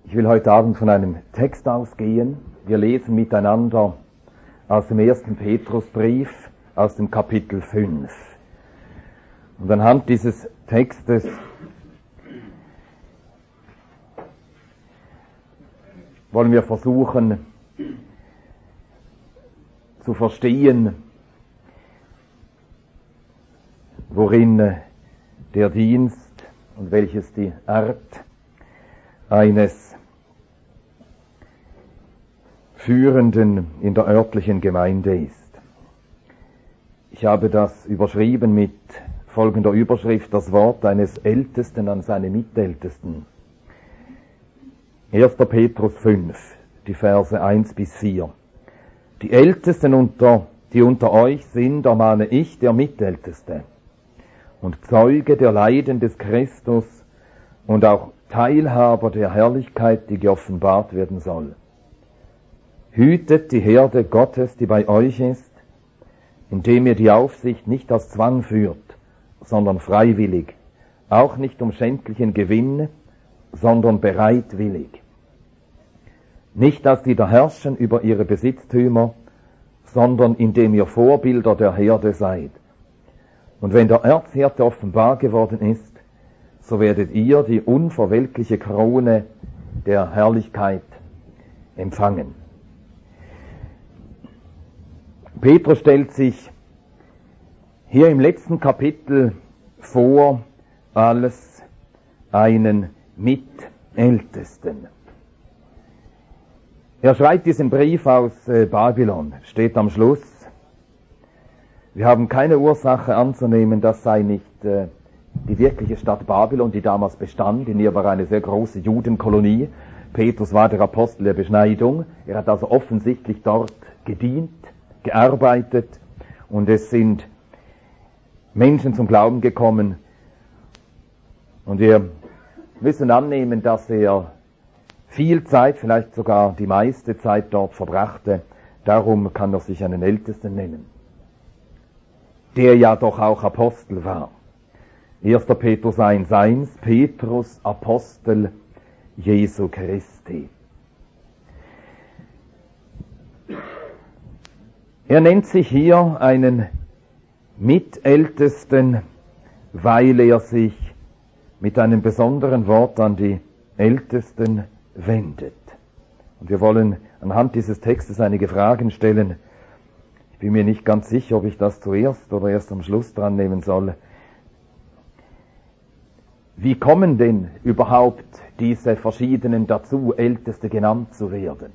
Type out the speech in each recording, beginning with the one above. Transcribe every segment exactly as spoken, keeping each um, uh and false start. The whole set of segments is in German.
Ich will heute Abend von einem Text ausgehen. Wir lesen miteinander aus dem ersten Petrusbrief, aus dem Kapitel fünf. Und anhand dieses Textes wollen wir versuchen zu verstehen, worin der Dienst und welches die Art eines Führenden in der örtlichen Gemeinde ist. Ich habe das überschrieben mit folgender Überschrift: Das Wort eines Ältesten an seine Mitältesten. erster Petrus fünf, die Verse eins bis vier. Die Ältesten, unter, die unter euch sind, ermahne ich, der Mitälteste und Zeuge der Leiden des Christus und auch Teilhaber der Herrlichkeit, die geoffenbart werden soll. Hütet die Herde Gottes, die bei euch ist, indem ihr die Aufsicht nicht aus Zwang führt, sondern freiwillig, auch nicht um schändlichen Gewinn, sondern bereitwillig. Nicht, dass die da herrschen über ihre Besitztümer, sondern indem ihr Vorbilder der Herde seid. Und wenn der Erzhirte offenbar geworden ist, so werdet ihr die unverwelkliche Krone der Herrlichkeit empfangen. Petrus stellt sich hier im letzten Kapitel vor als einen Mitältesten. Er schreibt diesen Brief aus äh, Babylon, steht am Schluss. Wir haben keine Ursache anzunehmen, das sei nicht äh, die wirkliche Stadt Babylon, die damals bestand. In ihr war eine sehr große Judenkolonie. Petrus war der Apostel der Beschneidung. Er hat also offensichtlich dort gedient, gearbeitet, und es sind Menschen zum Glauben gekommen. Und wir müssen annehmen, dass er viel Zeit, vielleicht sogar die meiste Zeit dort verbrachte. Darum kann er sich einen Ältesten nennen, der ja doch auch Apostel war. erster Petrus eins eins, Petrus, Apostel Jesu Christi. Er nennt sich hier einen Mitältesten, weil er sich mit einem besonderen Wort an die Ältesten wendet. Und wir wollen anhand dieses Textes einige Fragen stellen. Ich bin mir nicht ganz sicher, ob ich das zuerst oder erst am Schluss dran nehmen soll. Wie kommen denn überhaupt diese verschiedenen dazu, Älteste genannt zu werden?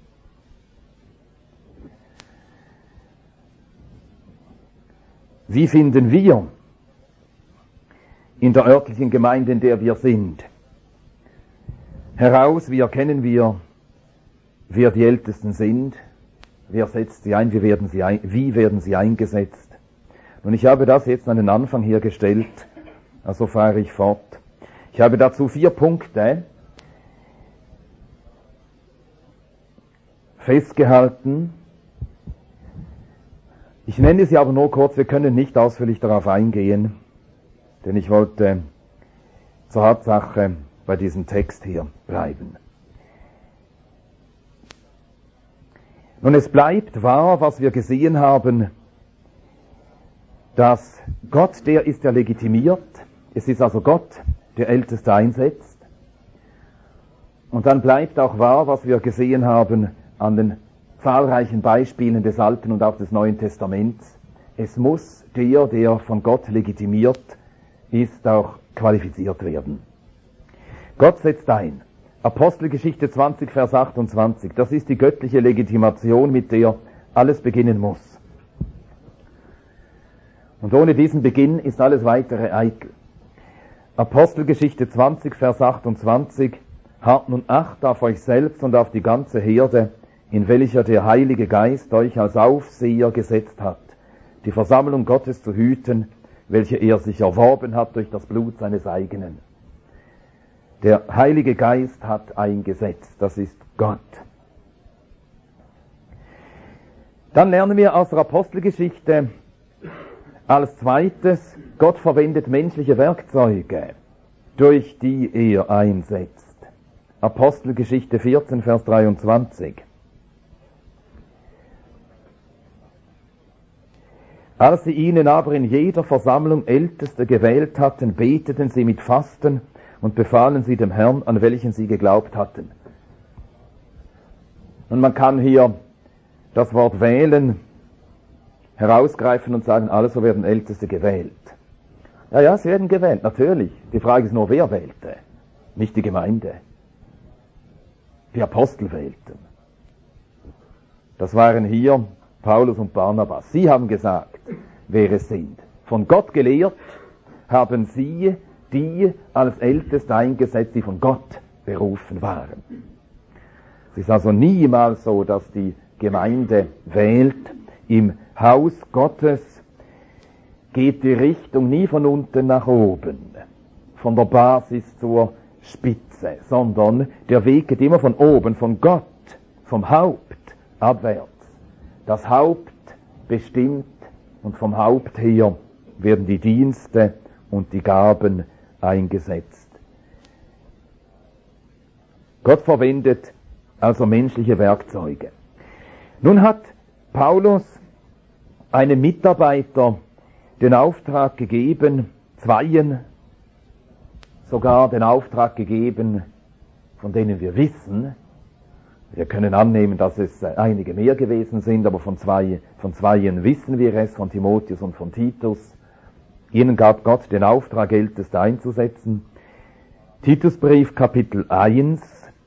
Wie finden wir in der örtlichen Gemeinde, in der wir sind, heraus, wie erkennen wir, wer die Ältesten sind, wer setzt sie ein, wie werden sie, ein, wie werden sie eingesetzt? Und ich habe das jetzt an den Anfang hier gestellt, also fahre ich fort. Ich habe dazu vier Punkte festgehalten. Ich nenne sie aber nur kurz, wir können nicht ausführlich darauf eingehen, denn ich wollte zur Hauptsache bei diesem Text hier bleiben. Nun, es bleibt wahr, was wir gesehen haben, dass Gott der ist, der legitimiert. Es ist also Gott, der Älteste einsetzt. Und dann bleibt auch wahr, was wir gesehen haben an den zahlreichen Beispielen des Alten und auch des Neuen Testaments. Es muss der, der von Gott legitimiert ist, auch qualifiziert werden. Gott setzt ein. Apostelgeschichte zwanzig, Vers achtundzwanzig. Das ist die göttliche Legitimation, mit der alles beginnen muss. Und ohne diesen Beginn ist alles weitere eitel. Apostelgeschichte zwanzig, Vers achtundzwanzig. Habt nun Acht auf euch selbst und auf die ganze Herde, in welcher der Heilige Geist euch als Aufseher gesetzt hat, die Versammlung Gottes zu hüten, welche er sich erworben hat durch das Blut seines eigenen. Der Heilige Geist hat eingesetzt, das ist Gott. Dann lernen wir aus der Apostelgeschichte als zweites, Gott verwendet menschliche Werkzeuge, durch die er einsetzt. Apostelgeschichte vierzehn, Vers dreiundzwanzig. Als sie ihnen aber in jeder Versammlung Älteste gewählt hatten, beteten sie mit Fasten und befahlen sie dem Herrn, an welchen sie geglaubt hatten. Und man kann hier das Wort wählen herausgreifen und sagen, also werden Älteste gewählt. Ja, ja, sie werden gewählt, natürlich. Die Frage ist nur, wer wählte? Nicht die Gemeinde. Die Apostel wählten. Das waren hier Paulus und Barnabas. Sie haben gesagt, wer es sind. Von Gott gelehrt haben sie die als Älteste eingesetzt, die von Gott berufen waren. Es ist also niemals so, dass die Gemeinde wählt. Im Haus Gottes geht die Richtung nie von unten nach oben, von der Basis zur Spitze, sondern der Weg geht immer von oben, von Gott, vom Haupt abwärts. Das Haupt bestimmt und vom Haupt her werden die Dienste und die Gaben eingesetzt. Gott verwendet also menschliche Werkzeuge. Nun hat Paulus einem Mitarbeiter den Auftrag gegeben, zweien sogar den Auftrag gegeben, von denen wir wissen, wir können annehmen, dass es einige mehr gewesen sind, aber von zwei, von zweien wissen wir es, von Timotheus und von Titus. Ihnen gab Gott den Auftrag, Älteste einzusetzen. Titusbrief Kapitel eins,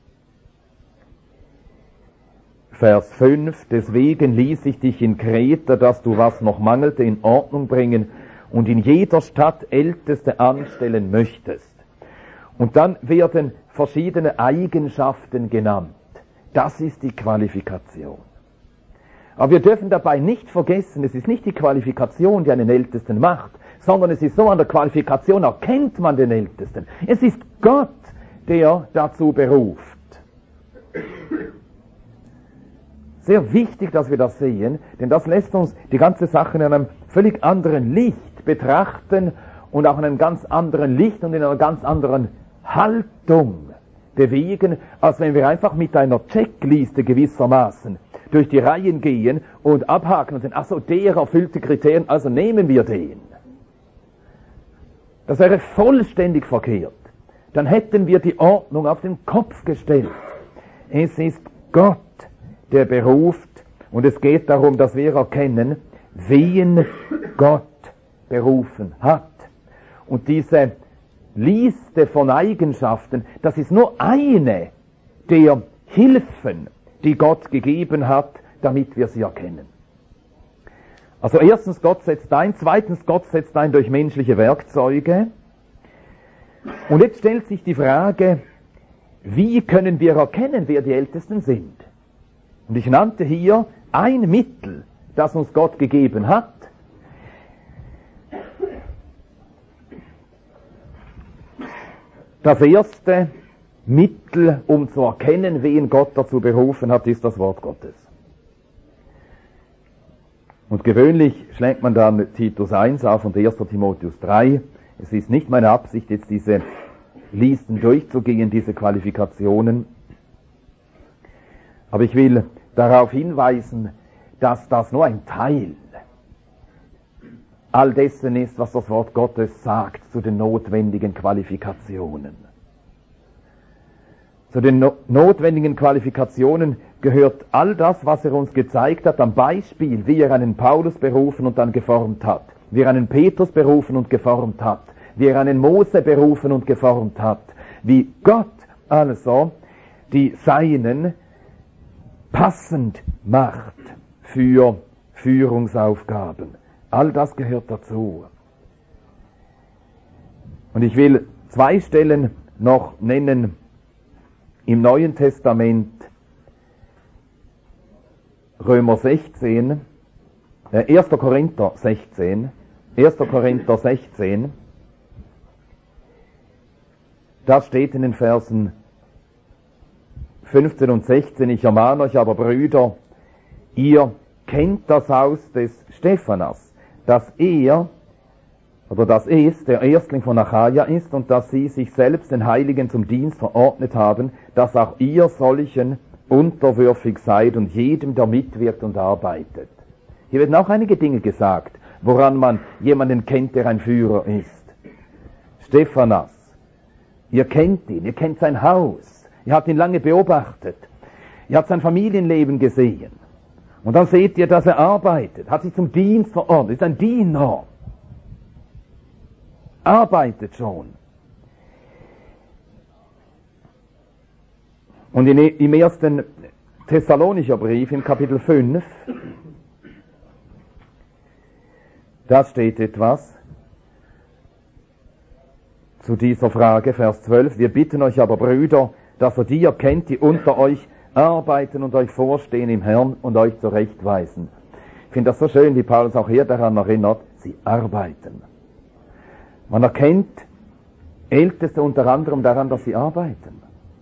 Vers fünf, deswegen ließ ich dich in Kreta, dass du, was noch mangelte, in Ordnung bringen und in jeder Stadt Älteste anstellen möchtest. Und dann werden verschiedene Eigenschaften genannt. Das ist die Qualifikation. Aber wir dürfen dabei nicht vergessen, es ist nicht die Qualifikation, die einen Ältesten macht, sondern es ist so, an der Qualifikation erkennt man den Ältesten. Es ist Gott, der dazu beruft. Sehr wichtig, dass wir das sehen, denn das lässt uns die ganze Sache in einem völlig anderen Licht betrachten und auch in einem ganz anderen Licht und in einer ganz anderen Haltung bewegen, als wenn wir einfach mit einer Checkliste gewissermaßen durch die Reihen gehen und abhaken und sagen, ach so, der erfüllt die Kriterien, also nehmen wir den. Das wäre vollständig verkehrt. Dann hätten wir die Ordnung auf den Kopf gestellt. Es ist Gott, der beruft, und es geht darum, dass wir erkennen, wen Gott berufen hat. Und diese Liste von Eigenschaften, das ist nur eine der Hilfen, die Gott gegeben hat, damit wir sie erkennen. Also erstens, Gott setzt ein, zweitens, Gott setzt ein durch menschliche Werkzeuge. Und jetzt stellt sich die Frage, wie können wir erkennen, wer die Ältesten sind? Und ich nannte hier ein Mittel, das uns Gott gegeben hat. Das erste Mittel, um zu erkennen, wen Gott dazu berufen hat, ist das Wort Gottes. Und gewöhnlich schlägt man dann Titus eins auf und erster Timotheus drei. Es ist nicht meine Absicht, jetzt diese Listen durchzugehen, diese Qualifikationen. Aber ich will darauf hinweisen, dass das nur ein Teil all dessen ist, was das Wort Gottes sagt zu den notwendigen Qualifikationen. Zu den no- notwendigen Qualifikationen gehört all das, was er uns gezeigt hat, am Beispiel, wie er einen Paulus berufen und dann geformt hat, wie er einen Petrus berufen und geformt hat, wie er einen Mose berufen und geformt hat, wie Gott also die Seinen passend macht für Führungsaufgaben. All das gehört dazu. Und ich will zwei Stellen noch nennen im Neuen Testament. Römer sechzehn, äh, erster Korinther sechzehn, erster Korinther sechzehn, da steht in den Versen fünfzehn und sechzehn, ich ermahne euch aber, Brüder, ihr kennt das Haus des Stephanas, dass er oder dass es der Erstling von Achaia ist und dass sie sich selbst den Heiligen zum Dienst verordnet haben, dass auch ihr solchen unterwürfig seid und jedem, der mitwirkt und arbeitet. Hier werden auch einige Dinge gesagt, woran man jemanden kennt, der ein Führer ist. Stephanas, ihr kennt ihn, ihr kennt sein Haus, ihr habt ihn lange beobachtet, ihr habt sein Familienleben gesehen. Und dann seht ihr, dass er arbeitet, hat sich zum Dienst verordnet, ist ein Diener. Arbeitet schon. Und in, im ersten Thessalonicher Brief, im Kapitel fünf, da steht etwas zu dieser Frage, Vers zwölf. Wir bitten euch aber, Brüder, dass ihr die erkennt, die unter euch arbeiten und euch vorstehen im Herrn und euch zurechtweisen. Ich finde das so schön, wie Paulus auch hier daran erinnert, sie arbeiten. Man erkennt Älteste unter anderem daran, dass sie arbeiten.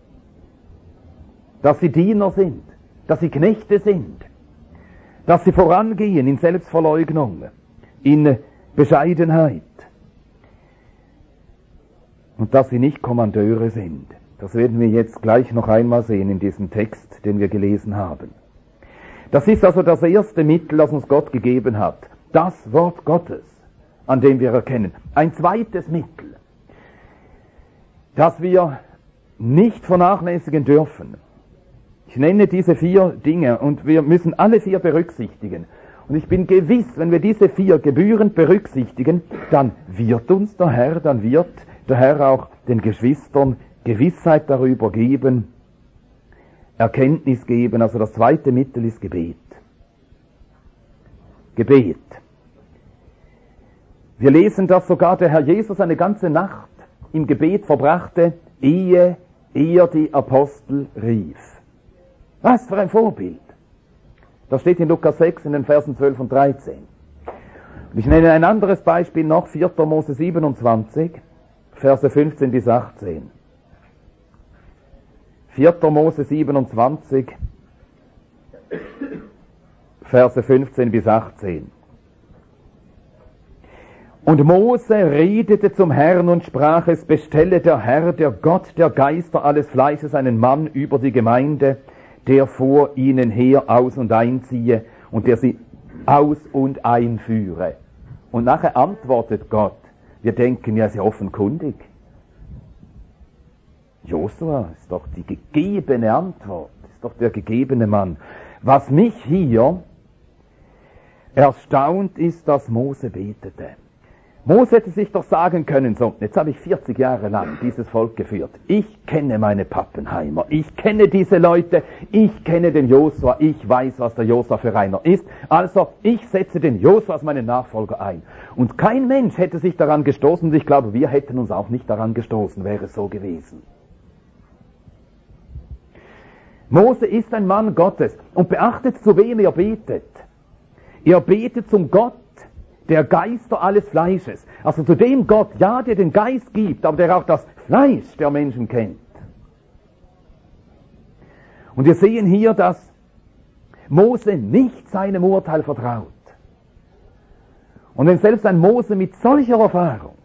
Dass sie Diener sind, dass sie Knechte sind, dass sie vorangehen in Selbstverleugnung, in Bescheidenheit und dass sie nicht Kommandeure sind. Das werden wir jetzt gleich noch einmal sehen in diesem Text, den wir gelesen haben. Das ist also das erste Mittel, das uns Gott gegeben hat. Das Wort Gottes, an dem wir erkennen. Ein zweites Mittel, das wir nicht vernachlässigen dürfen. Ich nenne diese vier Dinge und wir müssen alle vier berücksichtigen. Und ich bin gewiss, wenn wir diese vier gebührend berücksichtigen, dann wird uns der Herr, dann wird der Herr auch den Geschwistern Gewissheit darüber geben, Erkenntnis geben. Also das zweite Mittel ist Gebet. Gebet. Wir lesen, dass sogar der Herr Jesus eine ganze Nacht im Gebet verbrachte, ehe er die Apostel rief. Was für ein Vorbild! Das steht in Lukas sechs in den Versen zwölf und dreizehn. Und ich nenne ein anderes Beispiel noch, vierter Mose siebenundzwanzig, Verse fünfzehn bis achtzehn. vierter Mose siebenundzwanzig, Verse fünfzehn bis achtzehn. Und Mose redete zum Herrn und sprach, es bestelle der Herr, der Gott, der Geister alles Fleisches, einen Mann über die Gemeinde, der vor ihnen her aus- und einziehe und der sie aus- und einführe. Und nachher antwortet Gott, wir denken ja sehr offenkundig. Josua ist doch die gegebene Antwort, ist doch der gegebene Mann. Was mich hier erstaunt ist, dass Mose betete. Mose hätte sich doch sagen können, so, jetzt habe ich vierzig Jahre lang dieses Volk geführt. Ich kenne meine Pappenheimer, ich kenne diese Leute, ich kenne den Josua, ich weiß, was der Josua für einer ist. Also, ich setze den Josua als meinen Nachfolger ein. Und kein Mensch hätte sich daran gestoßen, und ich glaube, wir hätten uns auch nicht daran gestoßen, wäre es so gewesen. Mose ist ein Mann Gottes und beachtet, zu wem er betet. Er betet zum Gott, der Geister alles Fleisches. Also zu dem Gott, ja, der den Geist gibt, aber der auch das Fleisch der Menschen kennt. Und wir sehen hier, dass Mose nicht seinem Urteil vertraut. Und wenn selbst ein Mose mit solcher Erfahrung,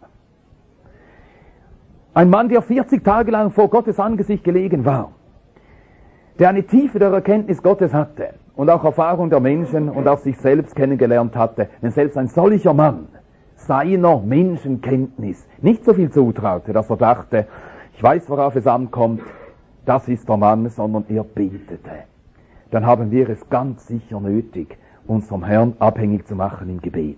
ein Mann, der vierzig Tage lang vor Gottes Angesicht gelegen war, der eine Tiefe der Erkenntnis Gottes hatte und auch Erfahrung der Menschen und auch sich selbst kennengelernt hatte, wenn selbst ein solcher Mann seiner Menschenkenntnis nicht so viel zutraute, dass er dachte, ich weiß, worauf es ankommt, das ist der Mann, sondern er betete. Dann haben wir es ganz sicher nötig, uns vom Herrn abhängig zu machen im Gebet.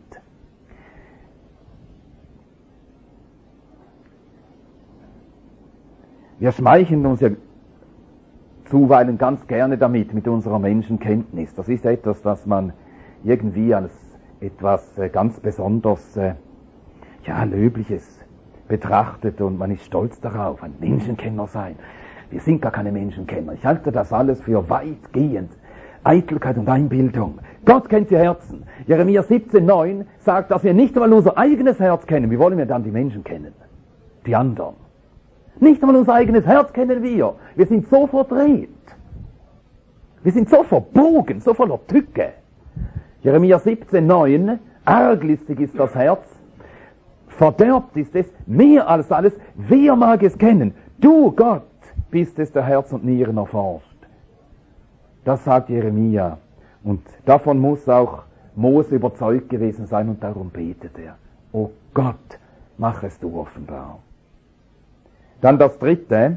Wir schmeicheln uns ja zuweilen ganz gerne damit, mit unserer Menschenkenntnis. Das ist etwas, das man irgendwie als etwas äh, ganz besonders äh, ja, Löbliches betrachtet und man ist stolz darauf, ein Menschenkenner sein. Wir sind gar keine Menschenkenner. Ich halte das alles für weitgehend Eitelkeit und Einbildung. Gott kennt die Herzen. Jeremia siebzehn neun sagt, dass wir nicht einmal unser eigenes Herz kennen. Wie wollen wir dann die Menschen kennen? Die anderen. Nicht einmal unser eigenes Herz kennen wir. Wir sind so verdreht. Wir sind so verbogen, so voller Tücke. Jeremia siebzehn neun, arglistig ist das Herz, verderbt ist es mehr als alles. Wer mag es kennen? Du, Gott, bist es, der Herz und Nieren erforscht. Das sagt Jeremia. Und davon muss auch Mose überzeugt gewesen sein und darum betet er. O Gott, mach es du offenbar. Dann das dritte,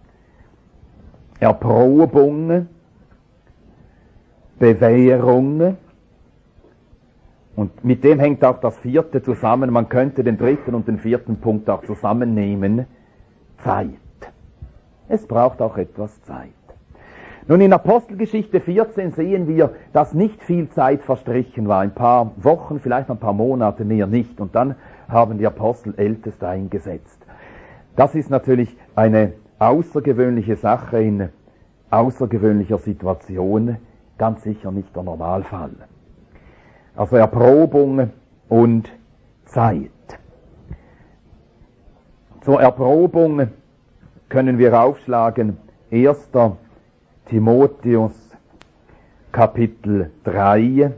Erprobung, Bewährung. Und mit dem hängt auch das vierte zusammen. Man könnte den dritten und den vierten Punkt auch zusammennehmen. Zeit. Es braucht auch etwas Zeit. Nun, in Apostelgeschichte vierzehn sehen wir, dass nicht viel Zeit verstrichen war. Ein paar Wochen, vielleicht ein paar Monate, mehr nicht. Und dann haben die Apostel Älteste eingesetzt. Das ist natürlich eine außergewöhnliche Sache in außergewöhnlicher Situation. Ganz sicher nicht der Normalfall. Also Erprobung und Zeit. Zur Erprobung können wir aufschlagen erster Timotheus Kapitel drei.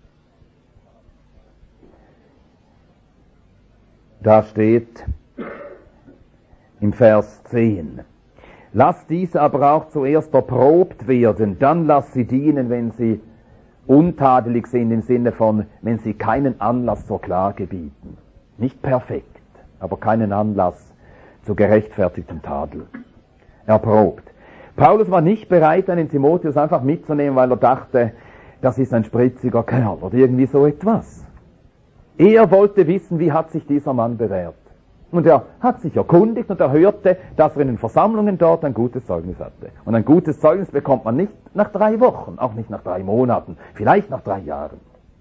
Da steht im Vers zehn. Lass diese aber auch zuerst erprobt werden, dann lass sie dienen, wenn sie untadelig sind, im Sinne von, wenn sie keinen Anlass zur Klage bieten. Nicht perfekt, aber keinen Anlass zu gerechtfertigtem Tadel. Erprobt. Paulus war nicht bereit, einen Timotheus einfach mitzunehmen, weil er dachte, das ist ein spritziger Kerl oder irgendwie so etwas. Er wollte wissen, wie hat sich dieser Mann bewährt. Und er hat sich erkundigt und er hörte, dass er in den Versammlungen dort ein gutes Zeugnis hatte. Und ein gutes Zeugnis bekommt man nicht nach drei Wochen, auch nicht nach drei Monaten, vielleicht nach drei Jahren.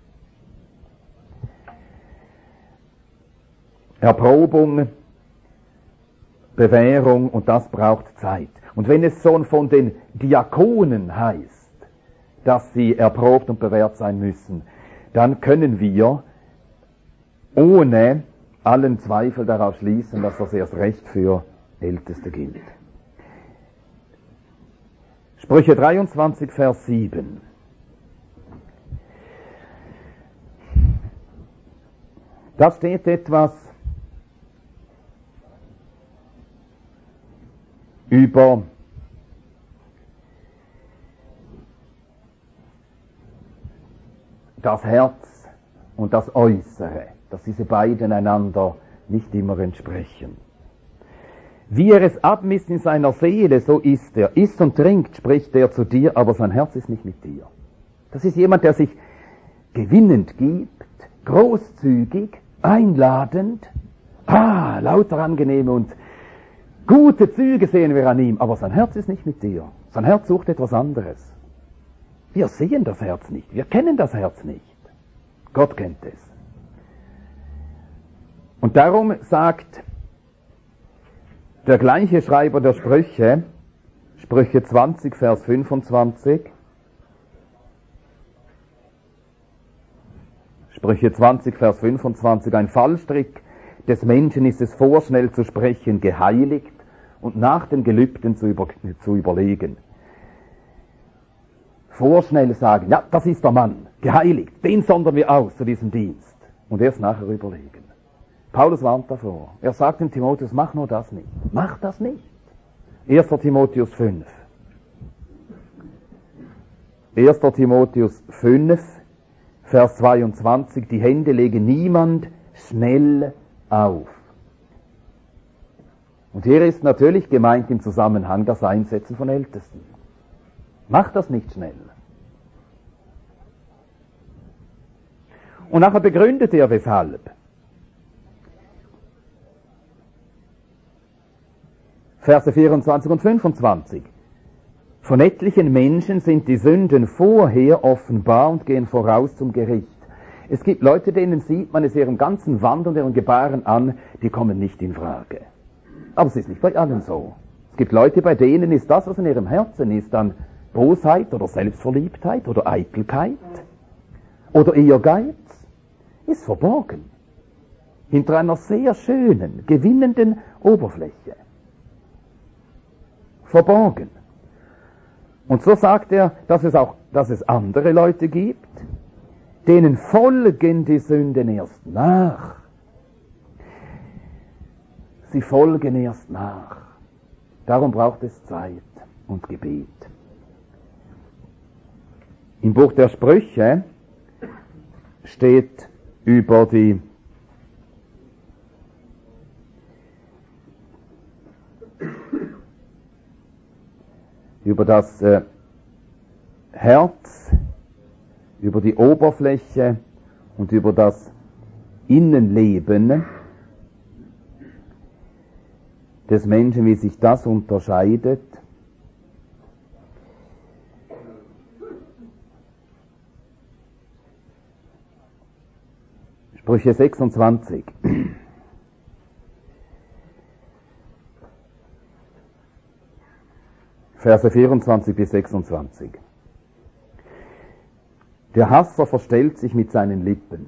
Erprobung, Bewährung, und das braucht Zeit. Und wenn es schon von den Diakonen heißt, dass sie erprobt und bewährt sein müssen, dann können wir ohne allen Zweifel darauf schließen, dass das erst recht für Älteste gilt. Sprüche dreiundzwanzig, Vers sieben. Da steht etwas über das Herz und das Äußere, dass diese beiden einander nicht immer entsprechen. Wie er es abmisst in seiner Seele, so ist er. Isst und trinkt, spricht er zu dir, aber sein Herz ist nicht mit dir. Das ist jemand, der sich gewinnend gibt, großzügig, einladend, ah, lauter angenehme und gute Züge sehen wir an ihm, aber sein Herz ist nicht mit dir. Sein Herz sucht etwas anderes. Wir sehen das Herz nicht, wir kennen das Herz nicht. Gott kennt es. Und darum sagt der gleiche Schreiber der Sprüche, Sprüche zwanzig, Vers fünfundzwanzig, Sprüche zwanzig, Vers fünfundzwanzig, ein Fallstrick des Menschen ist es, vorschnell zu sprechen, geheiligt und nach den Gelübden zu, über, zu überlegen. Vorschnell sagen, ja, das ist der Mann, geheiligt, den sondern wir aus zu diesem Dienst. Und erst nachher überlegen. Paulus warnt davor. Er sagt dem Timotheus, mach nur das nicht. Mach das nicht. erster Timotheus fünf. erster Timotheus fünf, Vers zweiundzwanzig, die Hände legen niemand schnell auf. Und hier ist natürlich gemeint im Zusammenhang das Einsetzen von Ältesten. Mach das nicht schnell. Und nachher begründet er weshalb. Verse vierundzwanzig und fünfundzwanzig. Von etlichen Menschen sind die Sünden vorher offenbar und gehen voraus zum Gericht. Es gibt Leute, denen sieht man es ihrem ganzen Wandern, ihren Gebaren an, die kommen nicht in Frage. Aber es ist nicht bei allen so. Es gibt Leute, bei denen ist das, was in ihrem Herzen ist, dann Bosheit oder Selbstverliebtheit oder Eitelkeit oder Ehrgeiz, ist verborgen. Hinter einer sehr schönen, gewinnenden Oberfläche. Verborgen. Und so sagt er, dass es auch, dass es andere Leute gibt, denen folgen die Sünden erst nach. sie folgen erst nach. Darum braucht es Zeit und Gebet. Im Buch der Sprüche steht über die über das äh, Herz, über die Oberfläche und über das Innenleben des Menschen, wie sich das unterscheidet. Sprüche sechsundzwanzig. Verse vierundzwanzig bis sechsundzwanzig. Der Hasser verstellt sich mit seinen Lippen,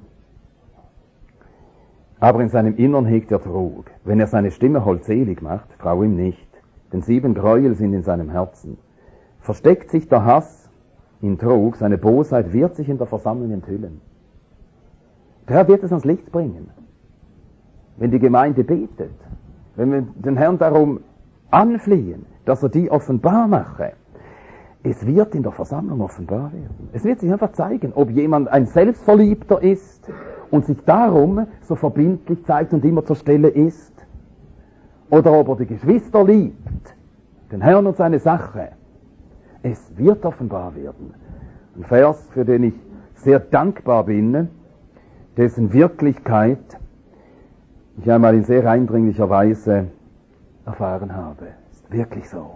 aber in seinem Innern hegt er Trug. Wenn er seine Stimme holdselig macht, trau ihm nicht, denn sieben Gräuel sind in seinem Herzen. Versteckt sich der Hass in Trug, seine Bosheit wird sich in der Versammlung enthüllen. Der Herr wird es ans Licht bringen, wenn die Gemeinde betet, wenn wir den Herrn darum anflehen, dass er die offenbar mache. Es wird in der Versammlung offenbar werden. Es wird sich einfach zeigen, ob jemand ein Selbstverliebter ist und sich darum so verbindlich zeigt und immer zur Stelle ist, oder ob er die Geschwister liebt, den Herrn und seine Sache. Es wird offenbar werden. Ein Vers, für den ich sehr dankbar bin, dessen Wirklichkeit ich einmal in sehr eindringlicher Weise erfahren habe. Ist wirklich so.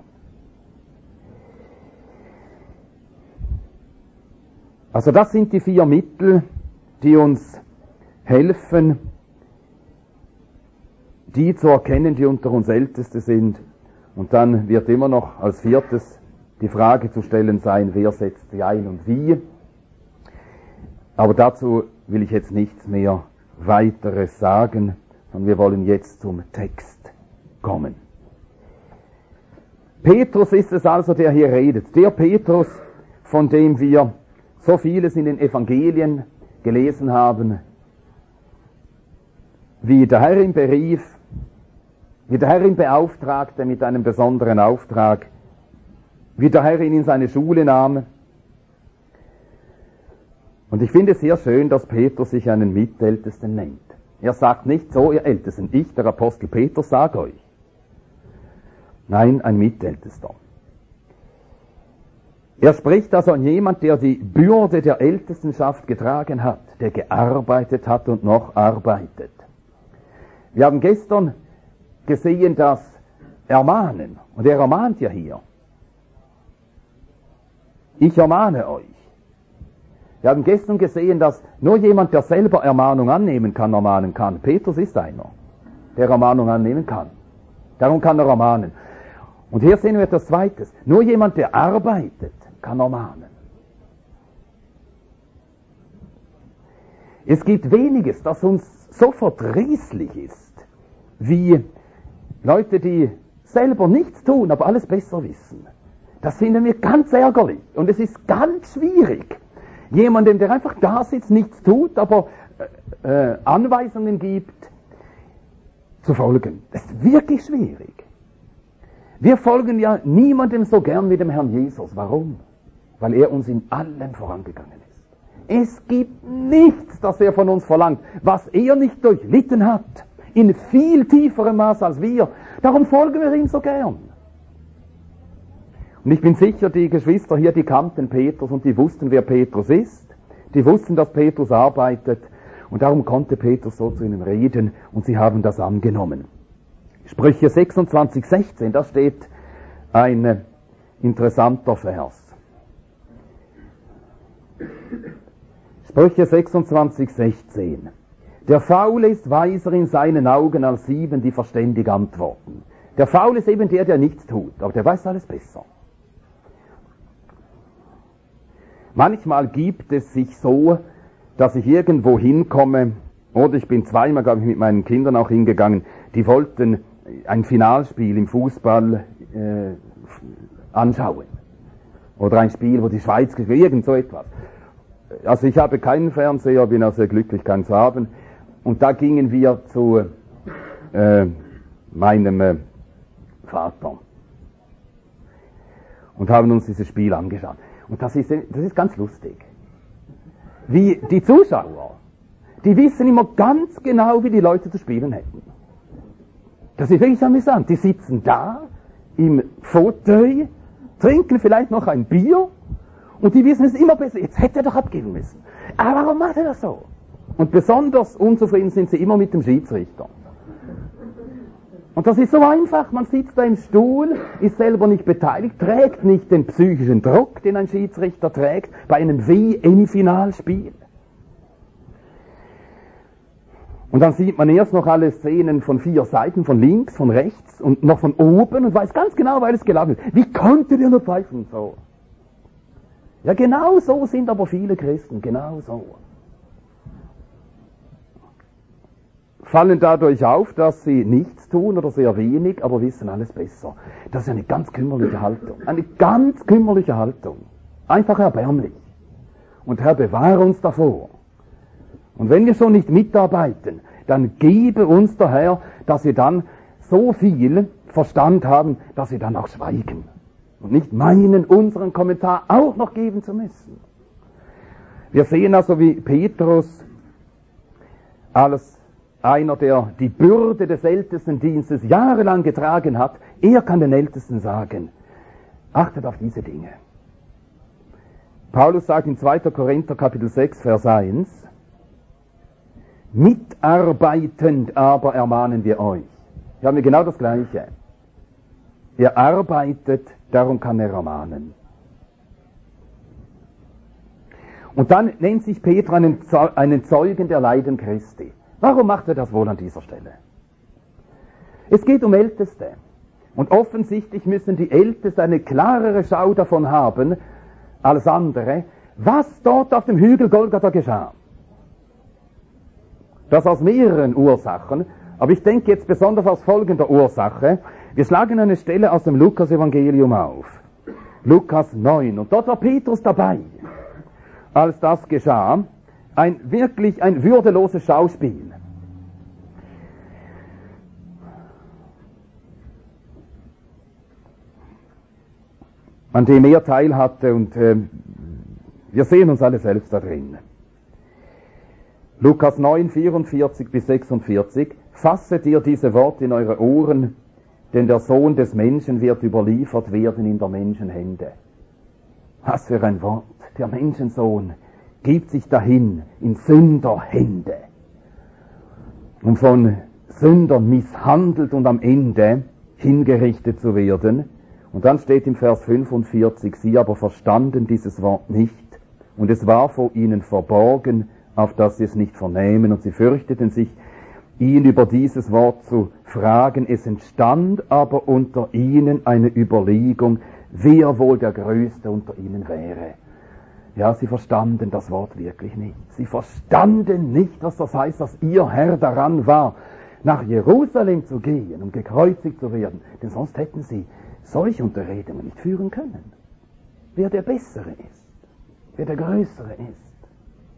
Also das sind die vier Mittel, die uns helfen, die zu erkennen, die unter uns Älteste sind. Und dann wird immer noch als viertes die Frage zu stellen sein, wer setzt sie ein und wie. Aber dazu will ich jetzt nichts mehr weiteres sagen, sondern wir wollen jetzt zum Text kommen. Petrus ist es also, der hier redet. Der Petrus, von dem wir so vieles in den Evangelien gelesen haben, wie der Herr ihn berief, wie der Herr ihn beauftragte mit einem besonderen Auftrag, wie der Herr ihn in seine Schule nahm. Und ich finde es sehr schön, dass Petrus sich einen Mitältesten nennt. Er sagt nicht so, ihr Ältesten, ich, der Apostel Petrus, sage euch. Nein, ein Mitältester. Er spricht also an jemand, der die Bürde der Ältestenschaft getragen hat, der gearbeitet hat und noch arbeitet. Wir haben gestern gesehen, das Ermahnen, und er ermahnt ja hier. Ich ermahne euch. Wir haben gestern gesehen, dass nur jemand, der selber Ermahnung annehmen kann, ermahnen kann. Petrus ist einer, der Ermahnung annehmen kann. Darum kann er ermahnen. Und hier sehen wir etwas Zweites. Nur jemand, der arbeitet, kann ermahnen. Es gibt weniges, das uns so verdrießlich ist, wie Leute, die selber nichts tun, aber alles besser wissen. Das finden wir ganz ärgerlich. Und es ist ganz schwierig, jemandem, der einfach da sitzt, nichts tut, aber äh, äh, Anweisungen gibt, zu folgen. Das ist wirklich schwierig. Wir folgen ja niemandem so gern wie dem Herrn Jesus. Warum? Weil er uns in allem vorangegangen ist. Es gibt nichts, das er von uns verlangt, was er nicht durchlitten hat. In viel tieferem Maß als wir. Darum folgen wir ihm so gern. Und ich bin sicher, die Geschwister hier, die kannten Petrus und die wussten, wer Petrus ist. Die wussten, dass Petrus arbeitet. Und darum konnte Petrus so zu ihnen reden und sie haben das angenommen. Sprüche sechsundzwanzig, sechzehn, da steht ein äh, interessanter Vers. Sprüche sechsundzwanzig, sechzehn. Der Faule ist weiser in seinen Augen als sieben, die verständig antworten. Der Faule ist eben der, der nichts tut, aber der weiß alles besser. Manchmal gibt es sich so, dass ich irgendwo hinkomme, oder ich bin zweimal, glaube ich, mit meinen Kindern auch hingegangen, die wollten ein Finalspiel im Fußball äh, anschauen. Oder ein Spiel, wo die Schweiz gespielt, irgend so etwas. Also ich habe keinen Fernseher, bin auch sehr glücklich, keinen zu haben. Und da gingen wir zu, äh, meinem äh, Vater und haben uns dieses Spiel angeschaut. Und das ist, das ist ganz lustig. Wie die Zuschauer, die wissen immer ganz genau, wie die Leute zu spielen hätten. Das ist wirklich amüsant. Die sitzen da im Fauteuil, trinken vielleicht noch ein Bier und die wissen es immer besser. Jetzt hätte er doch abgeben müssen. Aber warum macht er das so? Und besonders unzufrieden sind sie immer mit dem Schiedsrichter. Und das ist so einfach. Man sitzt da im Stuhl, ist selber nicht beteiligt, trägt nicht den psychischen Druck, den ein Schiedsrichter trägt bei einem W M-Finalspiel. Und dann sieht man erst noch alle Szenen von vier Seiten, von links, von rechts und noch von oben und weiß ganz genau, weil es gelaufen ist. Wie konnte der nur pfeifen? So. Ja, genau so sind aber viele Christen, genau so. Fallen dadurch auf, dass sie nichts tun oder sehr wenig, aber wissen alles besser. Das ist eine ganz kümmerliche Haltung. Eine ganz kümmerliche Haltung. Einfach erbärmlich. Und Herr, bewahre uns davor. Und wenn wir schon nicht mitarbeiten, dann gebe uns der Herr, dass wir dann so viel Verstand haben, dass wir dann auch schweigen. Und nicht meinen, unseren Kommentar auch noch geben zu müssen. Wir sehen also, wie Petrus als einer, der die Bürde des Ältestendienstes jahrelang getragen hat, er kann den Ältesten sagen, achtet auf diese Dinge. Paulus sagt in zweiter Korinther Kapitel sechs, Vers eins, mitarbeitend aber ermahnen wir euch. Hier haben wir genau das Gleiche. Er arbeitet, darum kann er ermahnen. Und dann nennt sich Petrus einen, einen Zeugen der Leiden Christi. Warum macht er das wohl an dieser Stelle? Es geht um Älteste. Und offensichtlich müssen die Ältesten eine klarere Schau davon haben, als andere, was dort auf dem Hügel Golgatha geschah. Das aus mehreren Ursachen, aber ich denke jetzt besonders aus folgender Ursache. Wir schlagen eine Stelle aus dem Lukas-Evangelium auf. Lukas neun. Und dort war Petrus dabei, als das geschah. Ein wirklich ein würdeloses Schauspiel. An dem er teilhatte und äh, wir sehen uns alle selbst da drin. Lukas neun, vierundvierzig bis sechsundvierzig. Fasset ihr diese Worte in eure Ohren, denn der Sohn des Menschen wird überliefert werden in der Menschenhände. Was für ein Wort, der Menschensohn gibt sich dahin in Sünderhände, um von Sündern misshandelt und am Ende hingerichtet zu werden. Und dann steht im Vers fünfundvierzig, sie aber verstanden dieses Wort nicht, und es war vor ihnen verborgen, auf dass sie es nicht vernehmen, und sie fürchteten sich, ihn über dieses Wort zu fragen. Es entstand aber unter ihnen eine Überlegung, wer wohl der Größte unter ihnen wäre. Ja, sie verstanden das Wort wirklich nicht. Sie verstanden nicht, was das heißt, dass ihr Herr daran war, nach Jerusalem zu gehen, um gekreuzigt zu werden. Denn sonst hätten sie solche Unterredungen nicht führen können. Wer der Bessere ist, wer der Größere ist.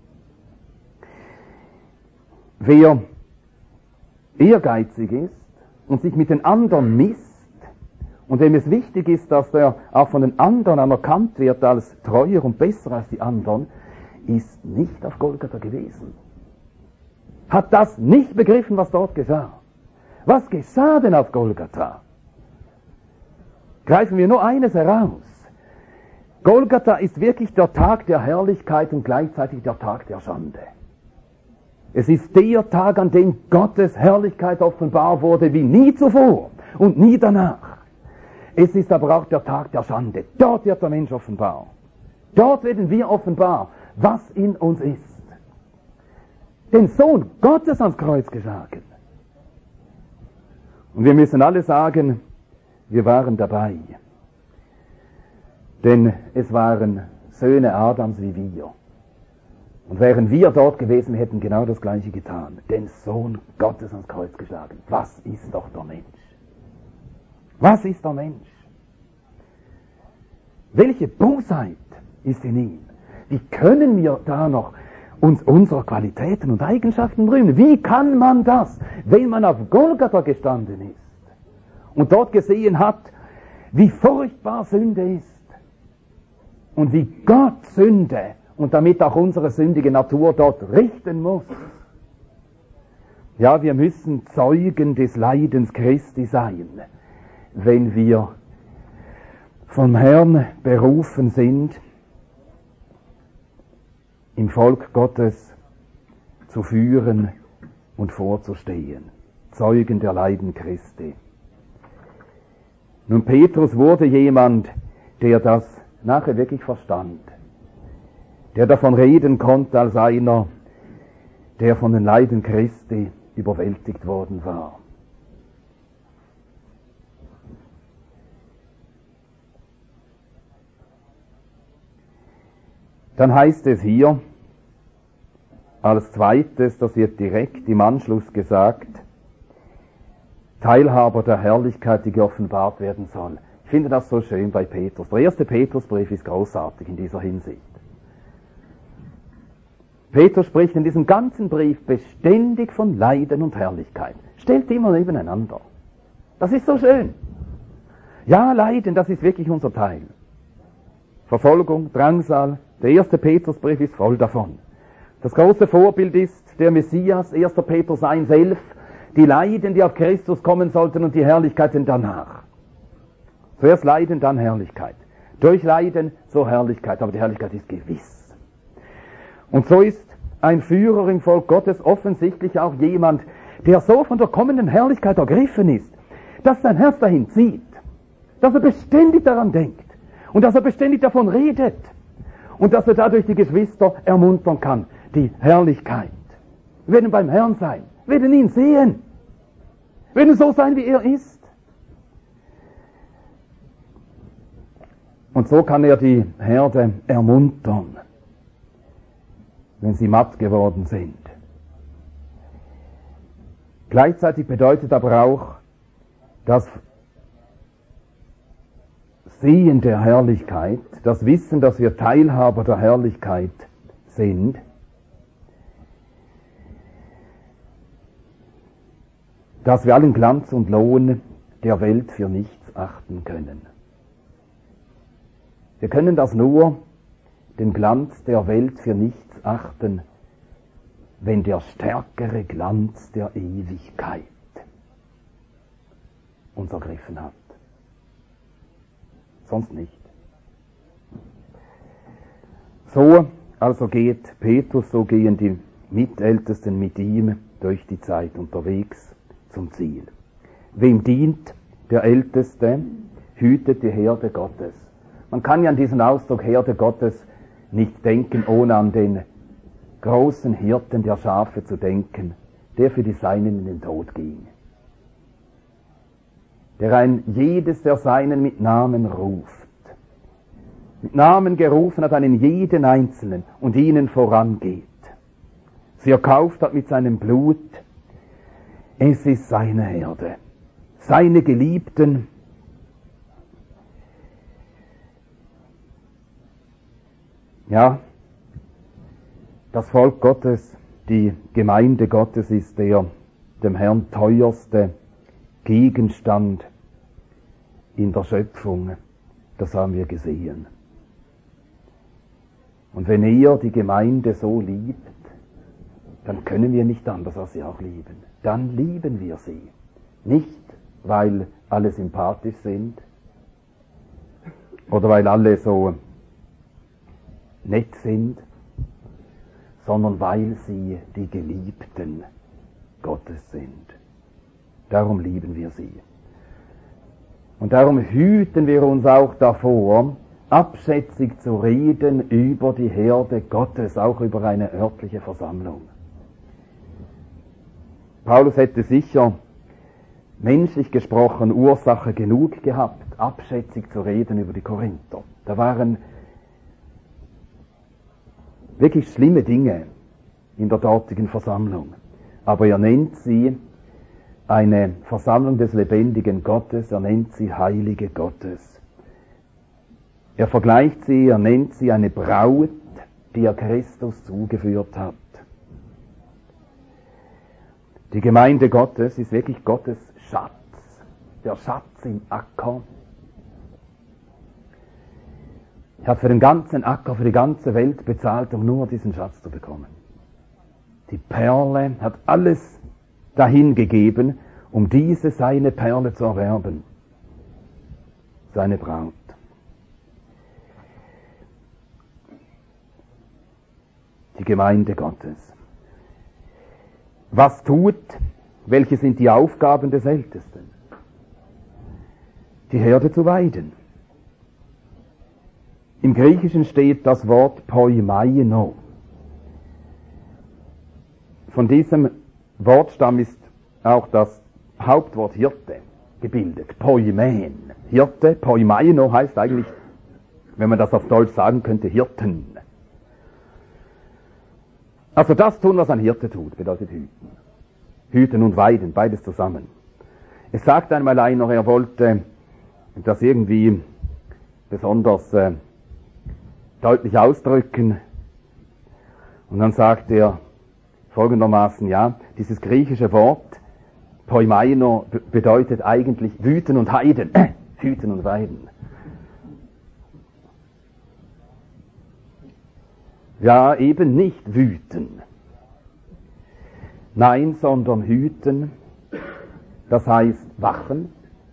Wer ehrgeizig ist und sich mit den anderen misst, und wem es wichtig ist, dass er auch von den anderen anerkannt wird als treuer und besser als die anderen, ist nicht auf Golgatha gewesen. Hat das nicht begriffen, was dort geschah. Was geschah denn auf Golgatha? Greifen wir nur eines heraus. Golgatha ist wirklich der Tag der Herrlichkeit und gleichzeitig der Tag der Schande. Es ist der Tag, an dem Gottes Herrlichkeit offenbar wurde wie nie zuvor und nie danach. Es ist aber auch der Tag der Schande. Dort wird der Mensch offenbar. Dort werden wir offenbar, was in uns ist. Den Sohn Gottes ans Kreuz geschlagen. Und wir müssen alle sagen, wir waren dabei. Denn es waren Söhne Adams wie wir. Und wären wir dort gewesen, wir hätten genau das Gleiche getan. Den Sohn Gottes ans Kreuz geschlagen. Was ist doch der Mensch? Was ist der Mensch? Welche Bosheit ist in ihm? Wie können wir da noch uns unserer Qualitäten und Eigenschaften rühmen? Wie kann man das, wenn man auf Golgatha gestanden ist? und dort gesehen hat, wie furchtbar Sünde ist und wie Gott Sünde und damit auch unsere sündige Natur dort richten muss. Ja, wir müssen Zeugen des Leidens Christi sein, wenn wir vom Herrn berufen sind, im Volk Gottes zu führen und vorzustehen. Zeugen der Leiden Christi. Nun, Petrus wurde jemand, der das nachher wirklich verstand, der davon reden konnte als einer, der von den Leiden Christi überwältigt worden war. Dann heißt es hier, als zweites, das wird direkt im Anschluss gesagt, Teilhaber der Herrlichkeit, die geoffenbart werden soll. Ich finde das so schön bei Petrus. Der erste Petrusbrief ist großartig in dieser Hinsicht. Petrus spricht in diesem ganzen Brief beständig von Leiden und Herrlichkeit. Stellt die immer nebeneinander. Das ist so schön. Ja, Leiden, das ist wirklich unser Teil. Verfolgung, Drangsal, der erste Petrusbrief ist voll davon. Das große Vorbild ist der Messias, erster Petrus eins elf, die Leiden, die auf Christus kommen sollten und die Herrlichkeit sind danach. Zuerst Leiden, dann Herrlichkeit. Durch Leiden zur Herrlichkeit, aber die Herrlichkeit ist gewiss. Und so ist ein Führer im Volk Gottes offensichtlich auch jemand, der so von der kommenden Herrlichkeit ergriffen ist, dass sein Herz dahin zieht, dass er beständig daran denkt und dass er beständig davon redet und dass er dadurch die Geschwister ermuntern kann. Die Herrlichkeit. Wir werden beim Herrn sein, wir werden ihn sehen, wir werden so sein, wie er ist. Und so kann er die Herde ermuntern, wenn sie matt geworden sind. Gleichzeitig bedeutet aber auch das Sehen der Herrlichkeit, das Wissen, dass wir Teilhaber der Herrlichkeit sind, dass wir allen Glanz und Lohn der Welt für nichts achten können. Wir können das nur, den Glanz der Welt für nichts achten, wenn der stärkere Glanz der Ewigkeit uns ergriffen hat. Sonst nicht. So also geht Petrus, so gehen die Mitältesten mit ihm durch die Zeit unterwegs zum Ziel. Wem dient der Älteste, hütet die Herde Gottes. Man kann ja an diesen Ausdruck Herde Gottes nicht denken, ohne an den großen Hirten der Schafe zu denken, der für die Seinen in den Tod ging. Der ein jedes der Seinen mit Namen ruft. Mit Namen gerufen hat einen jeden Einzelnen und ihnen vorangeht. Sie erkauft hat mit seinem Blut. Es ist seine Herde, seine Geliebten. Ja, das Volk Gottes, die Gemeinde Gottes ist der dem Herrn teuerste Gegenstand in der Schöpfung. Das haben wir gesehen. Und wenn er die Gemeinde so liebt, dann können wir nicht anders als sie auch lieben. Dann lieben wir sie. Nicht, weil alle sympathisch sind oder weil alle so nett sind, sondern weil sie die Geliebten Gottes sind. Darum lieben wir sie. Und darum hüten wir uns auch davor, abschätzig zu reden über die Herde Gottes, auch über eine örtliche Versammlung. Paulus hätte sicher, menschlich gesprochen, Ursache genug gehabt, abschätzig zu reden über die Korinther. Da waren wirklich schlimme Dinge in der dortigen Versammlung. Aber er nennt sie eine Versammlung des lebendigen Gottes, er nennt sie Heilige Gottes. Er vergleicht sie, er nennt sie eine Braut, die er Christus zugeführt hat. Die Gemeinde Gottes ist wirklich Gottes Schatz, der Schatz im Acker. Er hat für den ganzen Acker, für die ganze Welt bezahlt, um nur diesen Schatz zu bekommen. Die Perle hat alles dahin gegeben, um diese seine Perle zu erwerben. Seine Braut. Die Gemeinde Gottes. Was tut, welche sind die Aufgaben des Ältesten? Die Herde zu weiden. Im Griechischen steht das Wort poimaino. Von diesem Wortstamm ist auch das Hauptwort Hirte gebildet. Poimen. Hirte, poimaino heißt eigentlich, wenn man das auf Deutsch sagen könnte, Hirten. Also das tun, was ein Hirte tut, bedeutet hüten. Hüten und weiden, beides zusammen. Es sagt einmal einer, er wollte das irgendwie besonders äh, deutlich ausdrücken. Und dann sagt er folgendermaßen, ja, dieses griechische Wort poimaino be- bedeutet eigentlich wüten und heiden, äh, hüten und weiden. Ja, eben nicht wüten. Nein, sondern hüten, das heißt wachen.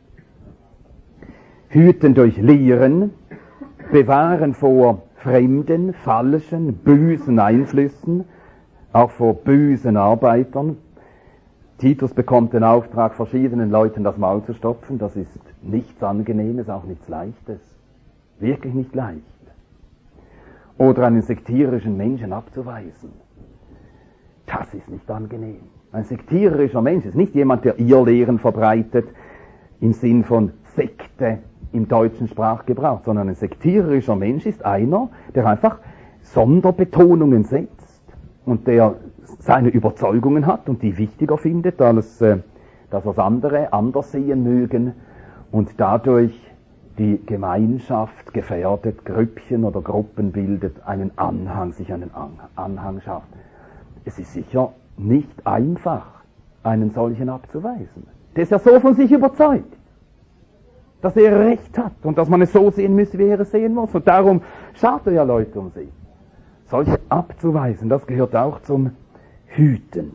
Hüten durch Lehren, bewahren vor fremden, falschen, bösen Einflüssen, auch vor bösen Arbeitern. Titus bekommt den Auftrag, verschiedenen Leuten das Maul zu stopfen. Das ist nichts Angenehmes, auch nichts Leichtes. Wirklich nicht leicht. Oder einen sektierischen Menschen abzuweisen. Das ist nicht angenehm. Ein sektierischer Mensch ist nicht jemand, der Irrlehren verbreitet, im Sinn von Sekte im deutschen Sprachgebrauch, sondern ein sektierischer Mensch ist einer, der einfach Sonderbetonungen setzt und der seine Überzeugungen hat und die wichtiger findet, als äh, dass das andere anders sehen mögen und dadurch die Gemeinschaft gefährdet, Grüppchen oder Gruppen bildet, einen Anhang, sich einen Anhang schafft. Es ist sicher nicht einfach, einen solchen abzuweisen. Der ist ja so von sich überzeugt, dass er Recht hat und dass man es so sehen müsse, wie er es sehen muss. Und darum schart er ja Leute um sich. Solche abzuweisen, das gehört auch zum Hüten.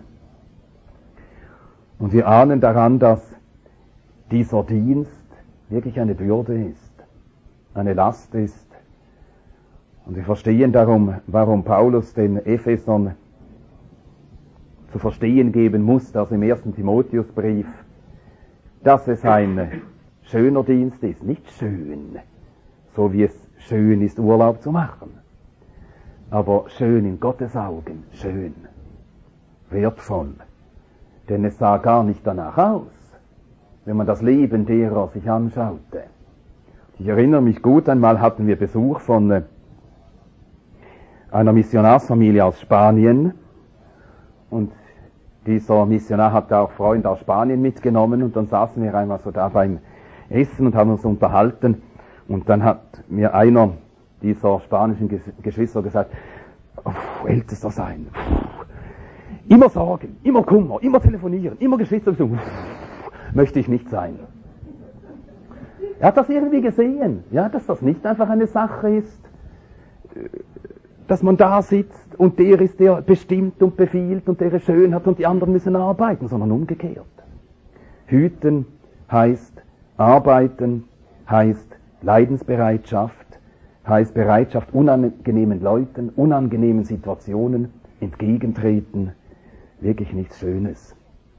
Und wir ahnen daran, dass dieser Dienst wirklich eine Bürde ist, eine Last ist. Und wir verstehen darum, warum Paulus den Ephesern zu verstehen geben muss, dass im ersten Timotheusbrief, dass es ein schöner Dienst ist, nicht schön, so wie es schön ist, Urlaub zu machen, aber schön in Gottes Augen, schön, wertvoll, denn es sah gar nicht danach aus, wenn man das Leben derer sich anschaute. Ich erinnere mich gut, einmal hatten wir Besuch von äh, einer Missionarsfamilie aus Spanien und dieser Missionar hatte auch Freunde aus Spanien mitgenommen und dann saßen wir einmal so da beim Essen und haben uns unterhalten und dann hat mir einer dieser spanischen Geschwister gesagt, oh, ältester sein, immer Sorgen, immer Kummer, immer telefonieren, immer Geschwisterbesuch, möchte ich nicht sein. Er hat das irgendwie gesehen, ja, dass das nicht einfach eine Sache ist, dass man da sitzt und der ist, der bestimmt und befiehlt und der es schön hat und die anderen müssen arbeiten, sondern umgekehrt. Hüten heißt arbeiten, heißt Leidensbereitschaft, heißt Bereitschaft, unangenehmen Leuten, unangenehmen Situationen entgegentreten, wirklich nichts Schönes.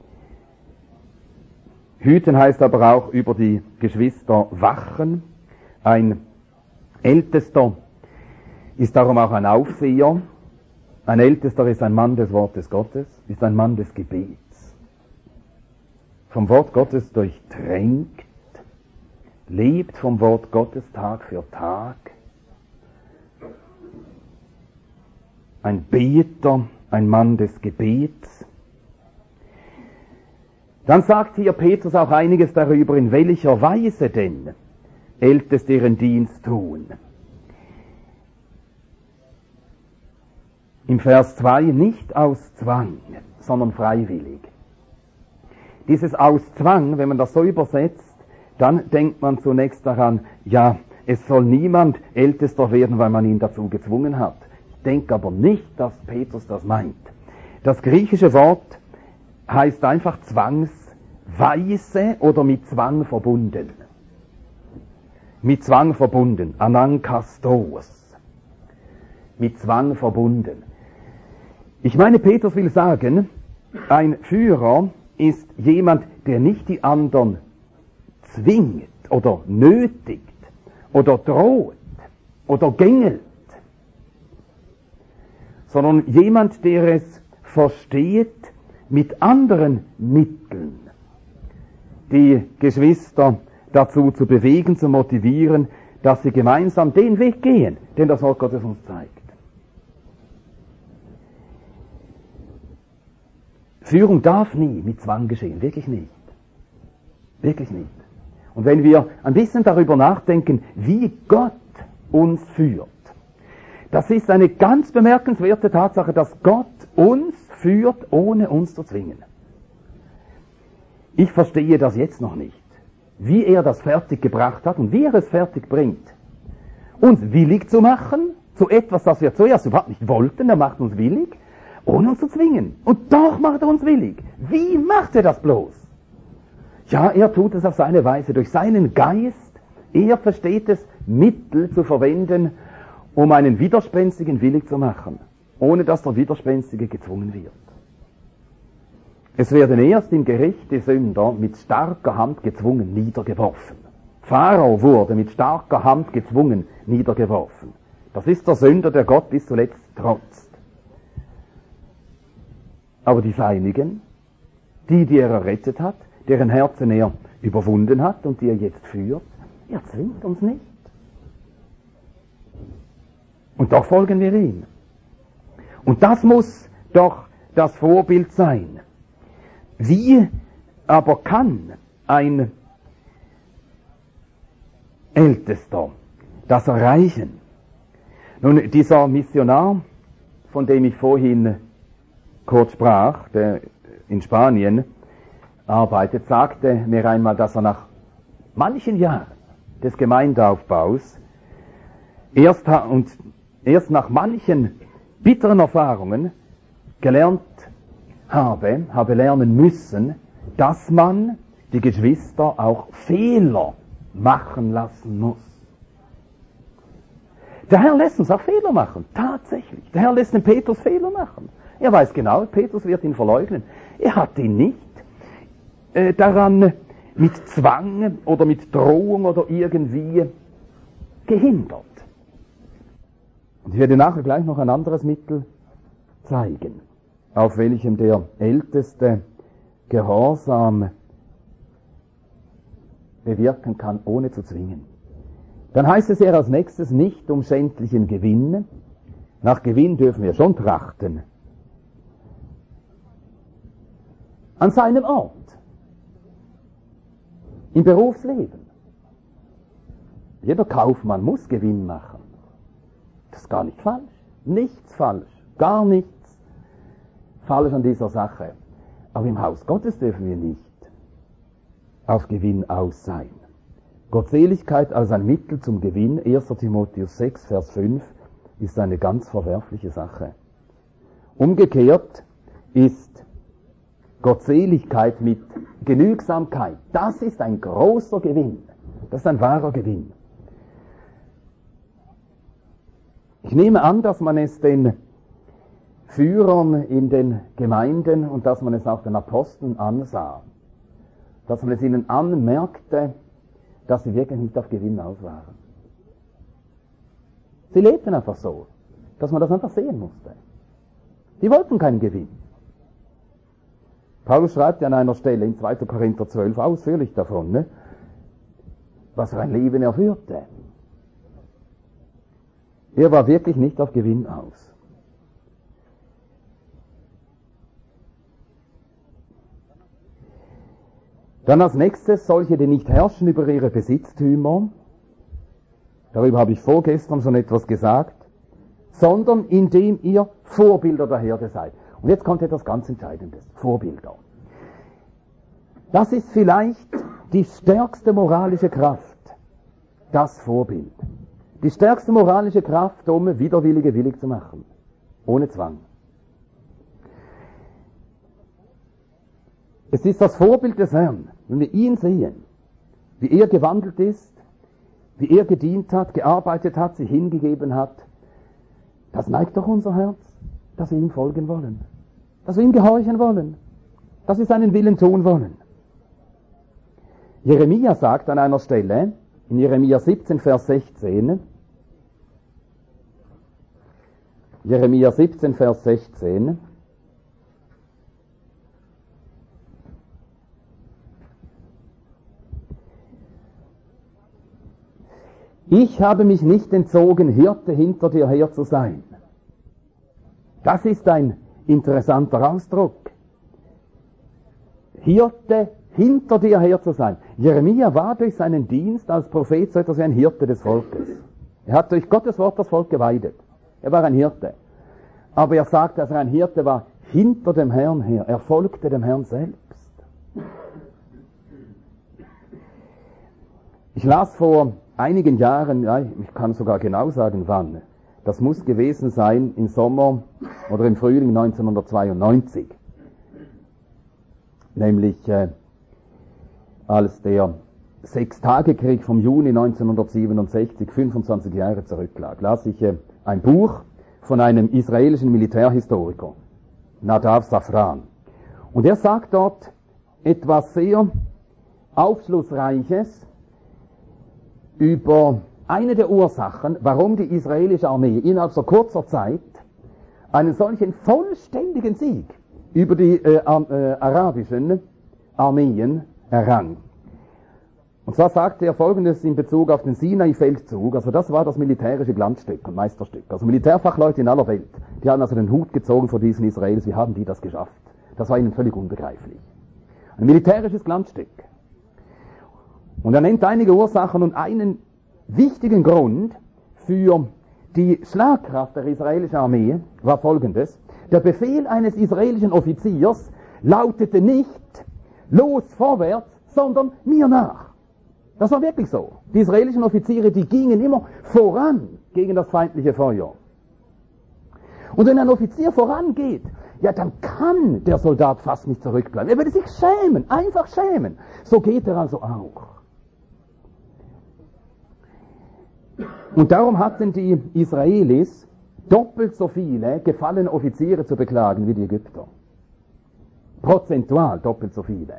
Hüten heißt aber auch über die Geschwister wachen. Ein Ältester ist darum auch ein Aufseher. Ein Ältester ist ein Mann des Wortes Gottes, ist ein Mann des Gebets. Vom Wort Gottes durchtränkt, lebt vom Wort Gottes Tag für Tag. Ein Beter, ein Mann des Gebets. Dann sagt hier Petrus auch einiges darüber, in welcher Weise denn Älteste ihren Dienst tun. Im Vers zwei, nicht aus Zwang, sondern freiwillig. Dieses aus Zwang, wenn man das so übersetzt, dann denkt man zunächst daran, ja, es soll niemand Ältester werden, weil man ihn dazu gezwungen hat. Ich denke aber nicht, dass Petrus das meint. Das griechische Wort heißt einfach zwangsweise oder mit Zwang verbunden. Mit Zwang verbunden, anankastos. Mit Zwang verbunden. Ich meine, Petrus will sagen, ein Führer ist jemand, der nicht die anderen zwingt oder nötigt oder droht oder gängelt, sondern jemand, der es versteht, mit anderen Mitteln die Geschwister dazu zu bewegen, zu motivieren, dass sie gemeinsam den Weg gehen, den das Wort Gottes uns zeigt. Führung darf nie mit Zwang geschehen, wirklich nicht. Wirklich nicht. Und wenn wir ein bisschen darüber nachdenken, wie Gott uns führt, das ist eine ganz bemerkenswerte Tatsache, dass Gott uns führt, ohne uns zu zwingen. Ich verstehe das jetzt noch nicht, wie er das fertig gebracht hat und wie er es fertig bringt. Uns willig zu machen, zu etwas, das wir zuerst überhaupt nicht wollten, er macht uns willig, ohne uns zu zwingen. Und doch macht er uns willig. Wie macht er das bloß? Ja, er tut es auf seine Weise, durch seinen Geist. Er versteht es, Mittel zu verwenden, um einen Widerspenstigen willig zu machen, ohne dass der Widerspenstige gezwungen wird. Es werden erst im Gericht die Sünder mit starker Hand gezwungen niedergeworfen. Pharao wurde mit starker Hand gezwungen niedergeworfen. Das ist der Sünder, der Gott bis zuletzt trotzt. Aber die Seinigen, die, die er errettet hat, deren Herzen er überwunden hat und die er jetzt führt, er zwingt uns nicht. Und doch folgen wir ihm. Und das muss doch das Vorbild sein. Wie aber kann ein Ältester das erreichen? Nun, dieser Missionar, von dem ich vorhin kurz sprach, der in Spanien arbeitet, sagte mir einmal, dass er nach manchen Jahren des Gemeindeaufbaus erst, und erst nach manchen bitteren Erfahrungen gelernt habe, habe lernen müssen, dass man die Geschwister auch Fehler machen lassen muss. Der Herr lässt uns auch Fehler machen, tatsächlich. Der Herr lässt den Petrus Fehler machen. Er weiß genau, Petrus wird ihn verleugnen. Er hat ihn nicht äh, daran mit Zwang oder mit Drohung oder irgendwie gehindert. Und ich werde nachher gleich noch ein anderes Mittel zeigen, auf welchem der Älteste Gehorsam bewirken kann, ohne zu zwingen. Dann heißt es ja als nächstes nicht um schändlichen Gewinn. Nach Gewinn dürfen wir schon trachten. An seinem Ort. Im Berufsleben. Jeder Kaufmann muss Gewinn machen. Das ist gar nicht falsch. Nichts falsch. Gar nichts falsch an dieser Sache. Aber im Haus Gottes dürfen wir nicht auf Gewinn aus sein. Gottseligkeit als ein Mittel zum Gewinn, erster Timotheus sechs, Vers fünf, ist eine ganz verwerfliche Sache. Umgekehrt ist Gottseligkeit mit Genügsamkeit, das ist ein großer Gewinn. Das ist ein wahrer Gewinn. Ich nehme an, dass man es den Führern in den Gemeinden und dass man es auch den Aposteln ansah, dass man es ihnen anmerkte, dass sie wirklich nicht auf Gewinn aus waren. Sie lebten einfach so, dass man das einfach sehen musste. Die wollten keinen Gewinn. Paulus schreibt ja an einer Stelle in zweiter Korinther zwölf ausführlich davon, ne, was für ein Leben er führte. Er war wirklich nicht auf Gewinn aus. Dann als nächstes solche, die nicht herrschen über ihre Besitztümer, darüber habe ich vorgestern schon etwas gesagt, sondern indem ihr Vorbilder der Herde seid. Und jetzt kommt etwas ganz Entscheidendes, Vorbilder. Das ist vielleicht die stärkste moralische Kraft, das Vorbild. Die stärkste moralische Kraft, um Widerwillige willig zu machen. Ohne Zwang. Es ist das Vorbild des Herrn. Wenn wir ihn sehen, wie er gewandelt ist, wie er gedient hat, gearbeitet hat, sich hingegeben hat, das neigt doch unser Herz, dass wir ihm folgen wollen, dass wir ihm gehorchen wollen, dass wir seinen Willen tun wollen. Jeremia sagt an einer Stelle, in Jeremia siebzehn, Vers sechzehn, Jeremia siebzehn, Vers sechzehn, ich habe mich nicht entzogen, Hirte hinter dir her zu sein. Das ist ein interessanter Ausdruck. Hirte hinter dir her zu sein. Jeremia war durch seinen Dienst als Prophet so etwas wie ein Hirte des Volkes. Er hat durch Gottes Wort das Volk geweidet. Er war ein Hirte. Aber er sagt, dass er ein Hirte war hinter dem Herrn her. Er folgte dem Herrn selbst. Ich las vor einigen Jahren, ja, ich kann sogar genau sagen wann, das muss gewesen sein im Sommer oder im Frühling neunzehnhundertzweiundneunzig. Nämlich äh, als der Sechstagekrieg vom Juni neunzehnhundertsiebenundsechzig, fünfundzwanzig Jahre zurücklag, las ich äh, ein Buch von einem israelischen Militärhistoriker, Nadav Safran. Und er sagt dort etwas sehr Aufschlussreiches über eine der Ursachen, warum die israelische Armee innerhalb so kurzer Zeit einen solchen vollständigen Sieg über die äh, äh, arabischen Armeen errang. Und zwar sagte er Folgendes in Bezug auf den Sinai-Feldzug, also das war das militärische Glanzstück und Meisterstück. Also Militärfachleute in aller Welt, die haben also den Hut gezogen vor diesen Israelis, wie haben die das geschafft? Das war ihnen völlig unbegreiflich. Ein militärisches Glanzstück. Und er nennt einige Ursachen und einen wichtigen Grund für die Schlagkraft der israelischen Armee war folgendes. Der Befehl eines israelischen Offiziers lautete nicht los vorwärts, sondern mir nach. Das war wirklich so. Die israelischen Offiziere, die gingen immer voran gegen das feindliche Feuer. Und wenn ein Offizier vorangeht, ja, dann kann der Soldat fast nicht zurückbleiben. Er würde sich schämen, einfach schämen. So geht er also auch. Und darum hatten die Israelis doppelt so viele gefallene Offiziere zu beklagen wie die Ägypter. Prozentual doppelt so viele.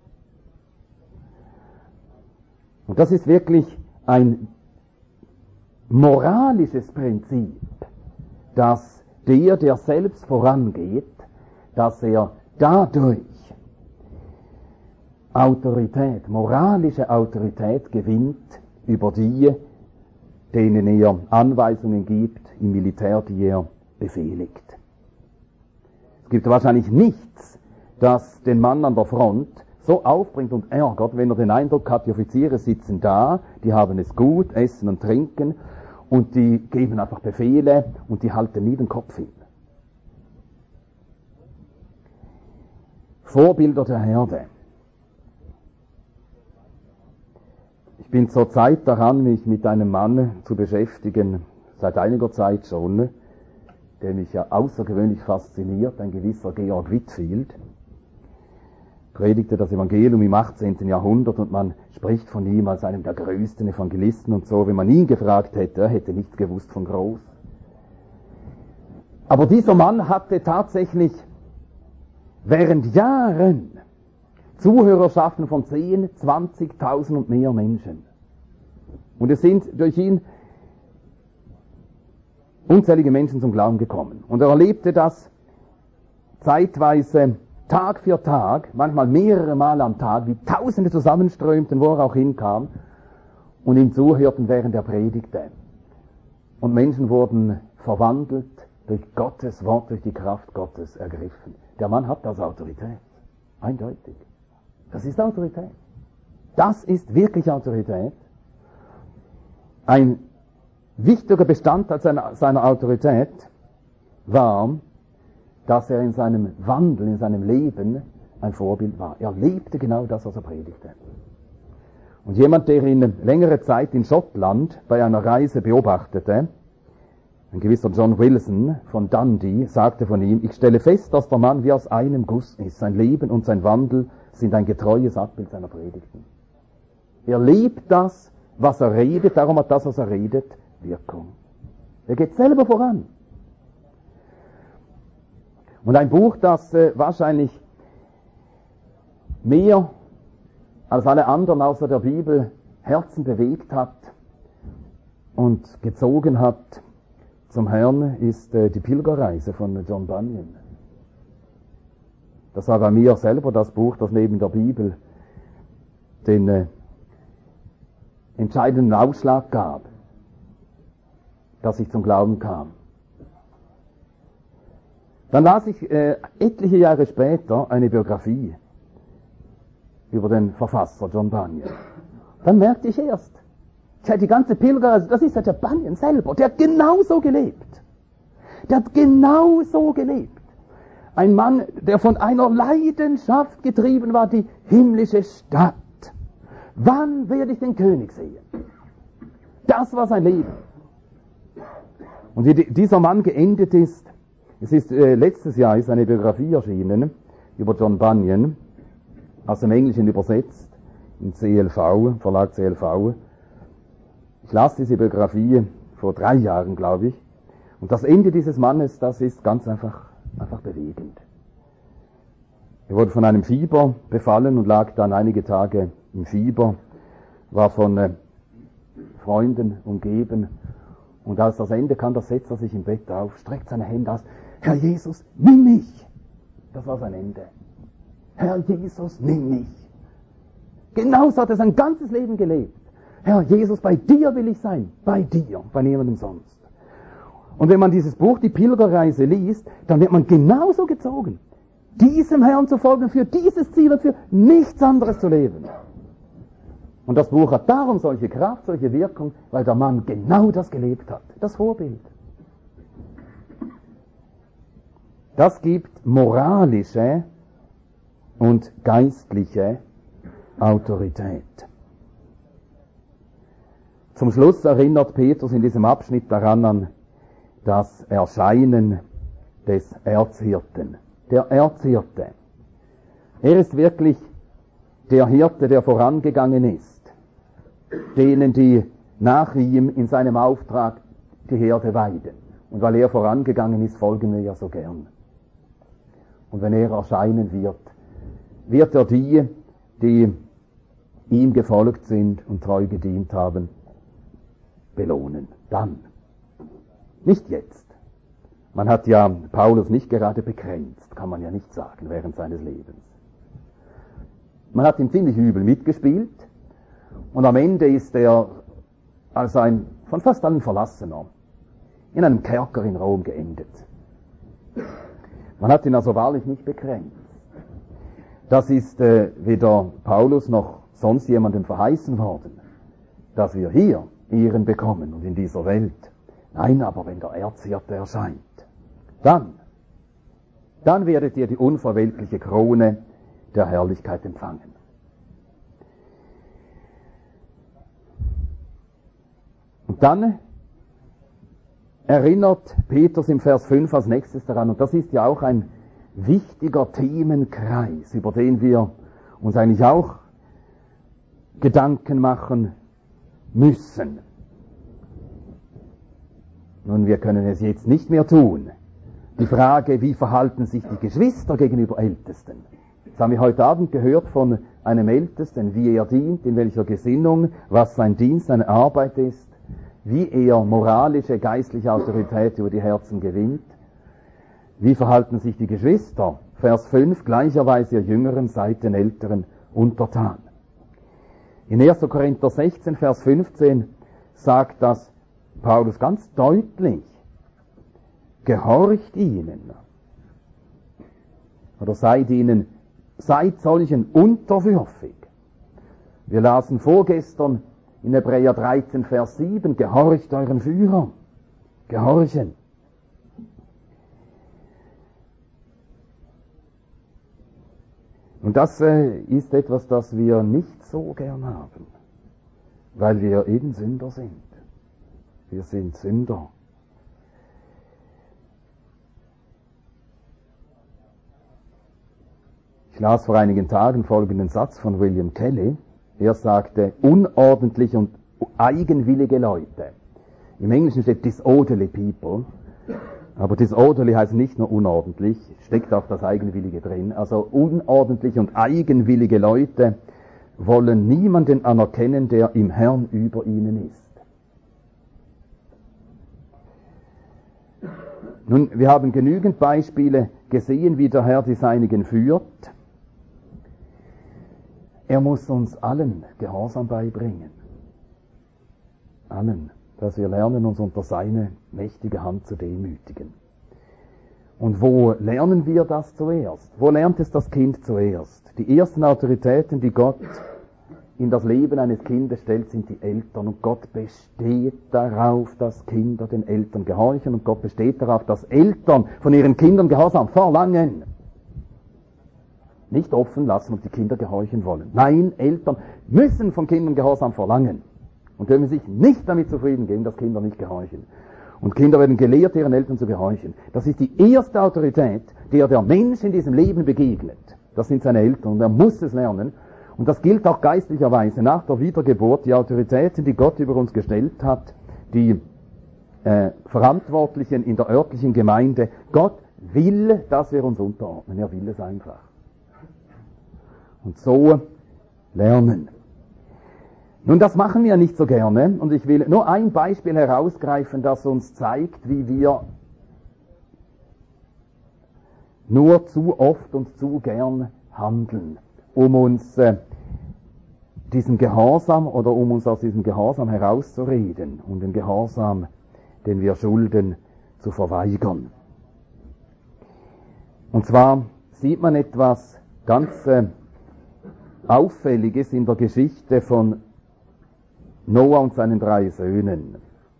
Und das ist wirklich ein moralisches Prinzip, dass der, der selbst vorangeht, dass er dadurch Autorität, moralische Autorität gewinnt über die, denen er Anweisungen gibt im Militär, die er befehligt. Es gibt wahrscheinlich nichts, das den Mann an der Front so aufbringt und ärgert, wenn er den Eindruck hat, die Offiziere sitzen da, die haben es gut, essen und trinken und die geben einfach Befehle und die halten nie den Kopf hin. Vorbilder der Herde. Ich bin zurzeit daran, mich mit einem Mann zu beschäftigen, seit einiger Zeit schon, der mich ja außergewöhnlich fasziniert, ein gewisser Georg Whitefield. Predigte das Evangelium im achtzehnten Jahrhundert und man spricht von ihm als einem der größten Evangelisten und so. Wenn man ihn gefragt hätte, er hätte nichts gewusst von groß. Aber dieser Mann hatte tatsächlich während Jahren Zuhörerschaften von zehn, zwanzigtausend und mehr Menschen. Und es sind durch ihn unzählige Menschen zum Glauben gekommen. Und er erlebte das zeitweise Tag für Tag, manchmal mehrere Mal am Tag, wie Tausende zusammenströmten, wo er auch hinkam, und ihm zuhörten, während er predigte. Und Menschen wurden verwandelt, durch Gottes Wort, durch die Kraft Gottes ergriffen. Der Mann hat das Autorität. Eindeutig. Das ist Autorität. Das ist wirklich Autorität. Ein wichtiger Bestandteil seiner, seiner Autorität war, dass er in seinem Wandel, in seinem Leben ein Vorbild war. Er lebte genau das, was er predigte. Und jemand, der ihn längere Zeit in Schottland bei einer Reise beobachtete, ein gewisser John Wilson von Dundee, sagte von ihm: Ich stelle fest, dass der Mann wie aus einem Guss ist. Sein Leben und sein Wandel sind ein getreues Abbild seiner Predigten. Er lebt das, was er redet, darum hat das, was er redet, Wirkung. Er geht selber voran. Und ein Buch, das äh, wahrscheinlich mehr als alle anderen außer der Bibel Herzen bewegt hat und gezogen hat zum Herrn, ist äh, die Pilgerreise von John Bunyan. Das war bei mir selber das Buch, das neben der Bibel den äh, entscheidenden Ausschlag gab, dass ich zum Glauben kam. Dann las ich äh, etliche Jahre später eine Biografie über den Verfasser John Bunyan. Dann merkte ich erst, tja, die ganze Pilgerreise, das ist ja der Bunyan selber, der hat genauso gelebt. Der hat genauso gelebt. Ein Mann, der von einer Leidenschaft getrieben war, die himmlische Stadt. Wann werde ich den König sehen? Das war sein Leben. Und wie dieser Mann geendet ist, es ist äh, letztes Jahr ist eine Biografie erschienen über John Bunyan, aus dem Englischen übersetzt, im C L V, Verlag C L V. Ich las diese Biografie vor drei Jahren, glaube ich. Und das Ende dieses Mannes, das ist ganz einfach, einfach bewegend. Er wurde von einem Fieber befallen und lag dann einige Tage im Fieber, war von äh, Freunden umgeben. Und als das Ende kam, da setzt er sich im Bett auf, streckt seine Hände aus. Herr Jesus, nimm mich! Das war sein Ende. Herr Jesus, nimm mich! Genauso hat er sein ganzes Leben gelebt. Herr Jesus, bei dir will ich sein. Bei dir, bei niemandem sonst. Und wenn man dieses Buch, die Pilgerreise, liest, dann wird man genauso gezogen. Diesem Herrn zu folgen, für dieses Ziel und für nichts anderes zu leben. Und das Buch hat darum solche Kraft, solche Wirkung, weil der Mann genau das gelebt hat. Das Vorbild. Das gibt moralische und geistliche Autorität. Zum Schluss erinnert Petrus in diesem Abschnitt daran an das Erscheinen des Erzhirten. Der Erzhirte. Er ist wirklich der Hirte, der vorangegangen ist, denen, die nach ihm in seinem Auftrag die Herde weiden. Und weil er vorangegangen ist, folgen wir ja so gern. Und wenn er erscheinen wird, wird er die, die ihm gefolgt sind und treu gedient haben, belohnen. Dann. Nicht jetzt. Man hat ja Paulus nicht gerade begrenzt, kann man ja nicht sagen, während seines Lebens. Man hat ihm ziemlich übel mitgespielt und am Ende ist er als ein von fast allen Verlassener in einem Kerker in Rom geendet. Man hat ihn also wahrlich nicht begrenzt. Das ist äh, weder Paulus noch sonst jemandem verheißen worden, dass wir hier Ehren bekommen und in dieser Welt. Nein, aber wenn der Erzhirte erscheint, dann, dann werdet ihr die unverweltliche Krone der Herrlichkeit empfangen. Und dann erinnert Petrus im Vers fünf als nächstes daran, und das ist ja auch ein wichtiger Themenkreis, über den wir uns eigentlich auch Gedanken machen müssen. Nun, wir können es jetzt nicht mehr tun. Die Frage, wie verhalten sich die Geschwister gegenüber Ältesten? Das haben wir heute Abend gehört von einem Ältesten, wie er dient, in welcher Gesinnung, was sein Dienst, seine Arbeit ist, wie er moralische, geistliche Autorität über die Herzen gewinnt. Wie verhalten sich die Geschwister? Vers fünf, gleicherweise ihr Jüngeren seid den Älteren untertan. In erster Korinther sechzehn, Vers fünfzehn sagt das Paulus ganz deutlich, gehorcht ihnen, oder seid ihnen, seid solchen unterwürfig. Wir lasen vorgestern in Hebräer dreizehn, Vers sieben, gehorcht euren Führern, gehorchen. Und das äh, ist etwas, das wir nicht so gern haben. weil wir eben Sünder sind. Wir sind Sünder. Ich las vor einigen Tagen folgenden Satz von William Kelly. Er sagte, unordentliche und eigenwillige Leute. Im Englischen steht disorderly people. Aber disorderly heißt nicht nur unordentlich, steckt auch das Eigenwillige drin. Also unordentliche und eigenwillige Leute wollen niemanden anerkennen, der im Herrn über ihnen ist. Nun, wir haben genügend Beispiele gesehen, wie der Herr die Seinigen führt. Er muss uns allen Gehorsam beibringen. Allen, dass wir lernen, uns unter seine mächtige Hand zu demütigen. Und wo lernen wir das zuerst? Wo lernt es das Kind zuerst? Die ersten Autoritäten, die Gott in das Leben eines Kindes stellt, sind die Eltern. Und Gott besteht darauf, dass Kinder den Eltern gehorchen. Und Gott besteht darauf, dass Eltern von ihren Kindern Gehorsam verlangen. Nicht offen lassen, ob die Kinder gehorchen wollen. Nein, Eltern müssen von Kindern Gehorsam verlangen. Und dürfen sich nicht damit zufrieden geben, dass Kinder nicht gehorchen. Und Kinder werden gelehrt, ihren Eltern zu gehorchen. Das ist die erste Autorität, der der Mensch in diesem Leben begegnet. Das sind seine Eltern und er muss es lernen. Und das gilt auch geistlicherweise nach der Wiedergeburt. Die Autoritäten, die Gott über uns gestellt hat, die äh, Verantwortlichen in der örtlichen Gemeinde. Gott will, dass wir uns unterordnen. Er will es einfach. Und so lernen. Nun, das machen wir nicht so gerne. Und ich will nur ein Beispiel herausgreifen, das uns zeigt, wie wir nur zu oft und zu gern handeln, um uns äh, diesen Gehorsam oder um uns aus diesem Gehorsam herauszureden und den Gehorsam, den wir schulden, zu verweigern. Und zwar sieht man etwas ganz äh, Auffälliges in der Geschichte von Noah und seinen drei Söhnen.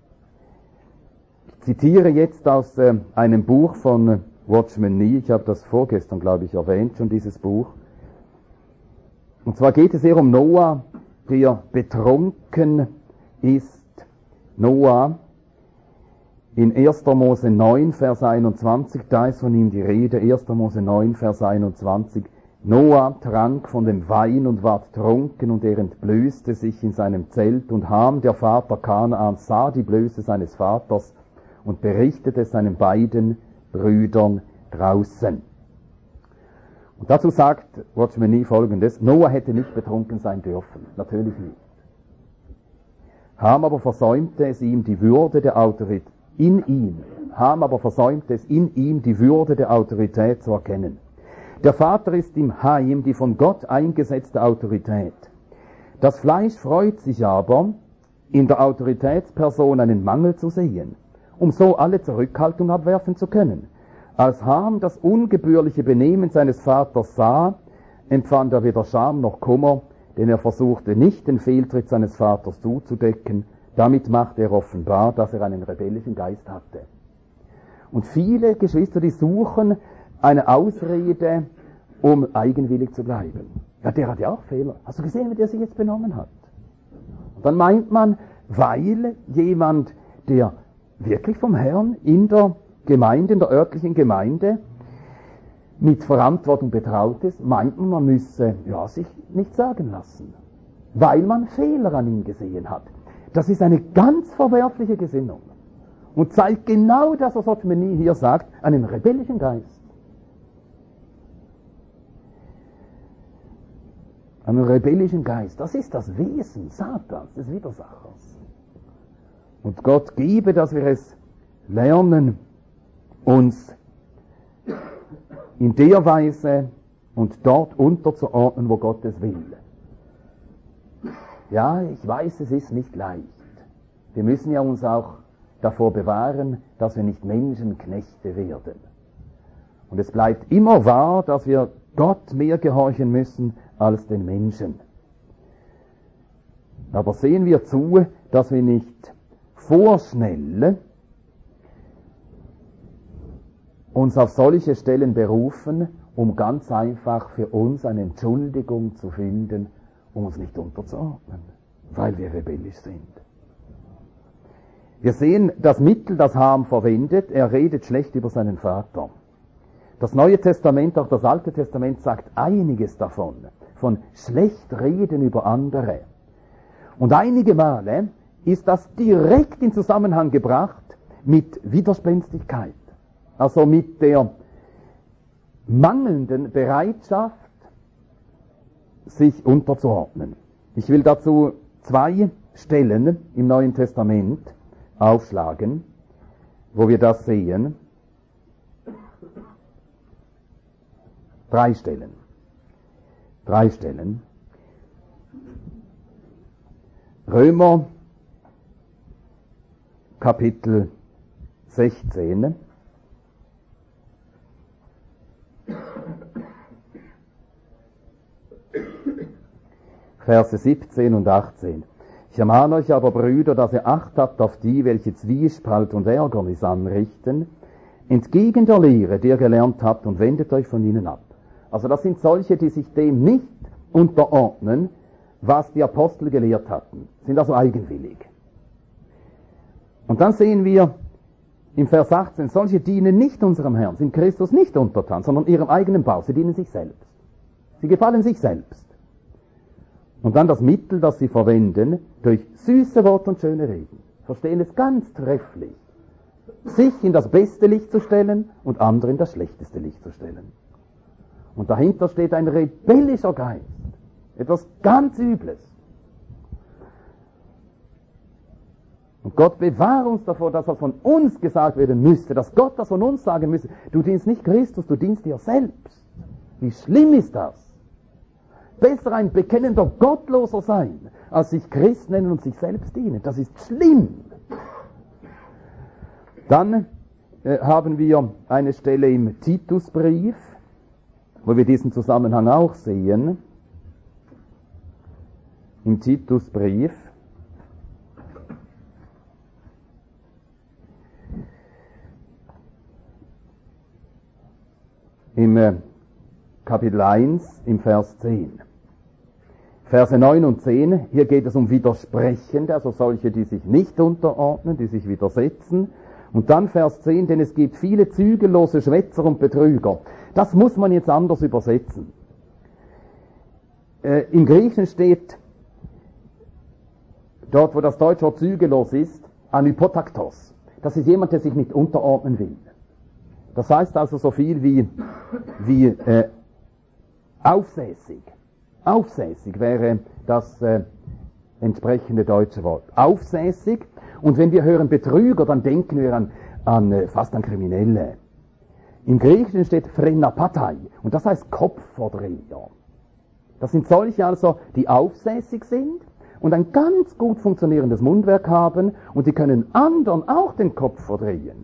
Ich zitiere jetzt aus äh, einem Buch von Watchman Nee. Ich habe das vorgestern, glaube ich, erwähnt, schon dieses Buch. Und zwar geht es hier um Noah, der betrunken ist. Noah in erster Mose neun, Vers einundzwanzig, da ist von ihm die Rede, erster Mose neun, Vers einundzwanzig. Noah trank von dem Wein und ward trunken, und er entblößte sich in seinem Zelt, und Ham, der Vater Kanaans, sah die Blöße seines Vaters und berichtete seinen beiden Brüdern draußen. Und dazu sagt Watchman Nee Folgendes: Noah hätte nicht betrunken sein dürfen, natürlich nicht. Ham aber versäumte es ihm, die Würde der Autorität in ihm, Ham aber versäumte es in ihm, die Würde der Autorität zu erkennen. Der Vater ist im Heim die von Gott eingesetzte Autorität. Das Fleisch freut sich aber, in der Autoritätsperson einen Mangel zu sehen, um so alle Zurückhaltung abwerfen zu können. Als Ham das ungebührliche Benehmen seines Vaters sah, empfand er weder Scham noch Kummer, denn er versuchte nicht, den Fehltritt seines Vaters zuzudecken. Damit machte er offenbar, dass er einen rebellischen Geist hatte. Und viele Geschwister, die suchen eine Ausrede, um eigenwillig zu bleiben. Ja, der hat ja auch Fehler. Hast du gesehen, wie der sich jetzt benommen hat? Und dann meint man, weil jemand, der wirklich vom Herrn in der Gemeinde, in der örtlichen Gemeinde, mit Verantwortung betraut ist, meint man, man müsse ja, sich nicht sagen lassen. Weil man Fehler an ihm gesehen hat. Das ist eine ganz verwerfliche Gesinnung. Und zeigt genau das, was Watchman Nee hier sagt, einen rebellischen Geist. Einen rebellischen Geist. Das ist das Wesen Satans, des Widersachers. Und Gott gebe, dass wir es lernen, uns in der Weise und dort unterzuordnen, wo Gott es will. Ja, ich weiß, es ist nicht leicht. Wir müssen ja uns auch davor bewahren, dass wir nicht Menschenknechte werden. Und es bleibt immer wahr, dass wir Gott mehr gehorchen müssen als den Menschen. Aber sehen wir zu, dass wir nicht vorschnell uns auf solche Stellen berufen, um ganz einfach für uns eine Entschuldigung zu finden, um uns nicht unterzuordnen. weil wir rebellisch sind. Wir sehen das Mittel, das Ham verwendet. Er redet schlecht über seinen Vater. Das Neue Testament, auch das Alte Testament, sagt einiges davon, von schlecht reden über andere. Und einige Male ist das direkt in Zusammenhang gebracht mit Widerspenstigkeit, also mit der mangelnden Bereitschaft, sich unterzuordnen. Ich will dazu zwei Stellen im Neuen Testament aufschlagen, wo wir das sehen. Drei Stellen. Drei Stellen. Römer Kapitel sechzehn. Verse siebzehn und achtzehn. Ich ermahne euch aber, Brüder, dass ihr Acht habt auf die, welche Zwiespalt und Ärgernis anrichten, entgegen der Lehre, die ihr gelernt habt, und wendet euch von ihnen ab. Also das sind solche, die sich dem nicht unterordnen, was die Apostel gelehrt hatten, sind also eigenwillig. Und dann sehen wir im Vers achtzehn, solche dienen nicht unserem Herrn, sind Christus nicht untertan, sondern ihrem eigenen Bau, sie dienen sich selbst. Sie gefallen sich selbst. Und dann das Mittel, das sie verwenden, durch süße Worte und schöne Reden. Verstehen es ganz trefflich. Sich in das beste Licht zu stellen und andere in das schlechteste Licht zu stellen. Und dahinter steht ein rebellischer Geist. Etwas ganz Übles. Und Gott bewahre uns davor, dass das von uns gesagt werden müsste, dass Gott das von uns sagen müsste. Du dienst nicht Christus, du dienst dir selbst. Wie schlimm ist das? Besser ein bekennender Gottloser sein, als sich Christ nennen und sich selbst dienen. Das ist schlimm. Dann äh, haben wir eine Stelle im Titusbrief, wo wir diesen Zusammenhang auch sehen. Im Titusbrief. Im äh, Kapitel eins, im Vers zehn. Verse neun und zehn, hier geht es um Widersprechende, also solche, die sich nicht unterordnen, die sich widersetzen. Und dann Vers zehn, denn es gibt viele zügellose Schwätzer und Betrüger. Das muss man jetzt anders übersetzen. Äh, Im Griechischen steht, dort wo das deutsche Wort zügellos ist, Anhypotaktos. Das ist jemand, der sich nicht unterordnen will. Das heißt also so viel wie, wie äh, aufsässig. Aufsässig wäre das äh, entsprechende deutsche Wort. Aufsässig. Und wenn wir hören Betrüger, dann denken wir an, an äh, fast an Kriminelle. Im Griechischen steht Phrenapatai. Und das heißt Kopfverdreher. Das sind solche also, die aufsässig sind und ein ganz gut funktionierendes Mundwerk haben und die können anderen auch den Kopf verdrehen.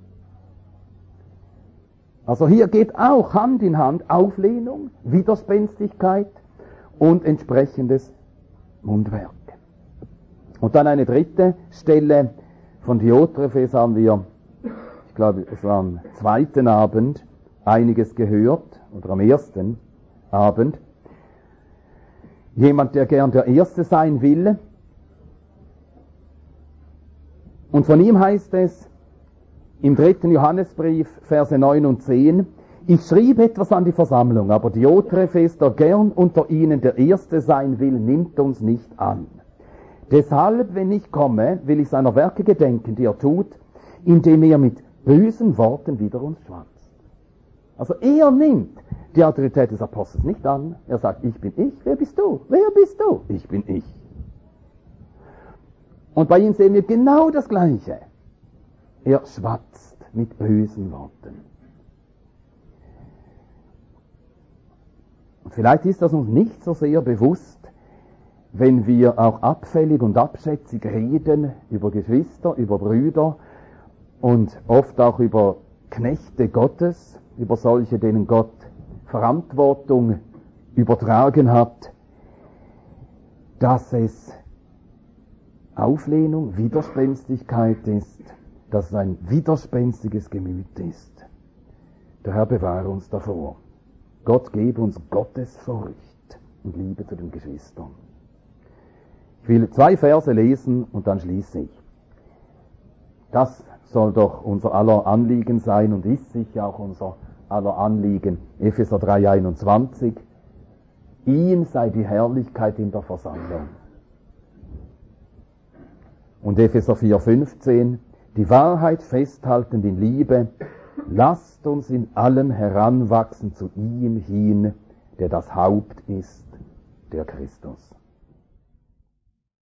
Also hier geht auch Hand in Hand Auflehnung, Widerspenstigkeit und entsprechendes Mundwerk. Und dann eine dritte Stelle von Diotrephes haben wir, ich glaube, es war am zweiten Abend einiges gehört, oder am ersten Abend. Jemand, der gern der Erste sein will. Und von ihm heißt es im dritten Johannesbrief, Verse neun und zehn, ich schrieb etwas an die Versammlung, aber Diotrephes, der gern unter ihnen der Erste sein will, nimmt uns nicht an. Deshalb, wenn ich komme, will ich seiner Werke gedenken, die er tut, indem er mit bösen Worten wider uns schwatzt. Also er nimmt die Autorität des Apostels nicht an. Er sagt, ich bin ich. Wer bist du? Wer bist du? Ich bin ich. Und bei ihm sehen wir genau das Gleiche. Er schwatzt mit bösen Worten. Und vielleicht ist das uns nicht so sehr bewusst, wenn wir auch abfällig und abschätzig reden über Geschwister, über Brüder und oft auch über Knechte Gottes, über solche, denen Gott Verantwortung übertragen hat, dass es Auflehnung, Widerspenstigkeit ist, dass es ein widerspenstiges Gemüt ist. Der Herr bewahre uns davor. Gott gebe uns Gottesfurcht und Liebe zu den Geschwistern. Ich Ich will zwei Verse lesen und dann schließe ich. Das soll doch unser aller Anliegen sein und ist sicher auch unser aller Anliegen. Epheser drei einundzwanzig. Ihm sei die Herrlichkeit in der Versammlung. Und Epheser vier fünfzehn. Die Wahrheit festhaltend in Liebe, lasst uns in allem heranwachsen zu ihm hin, der das Haupt ist, der Christus.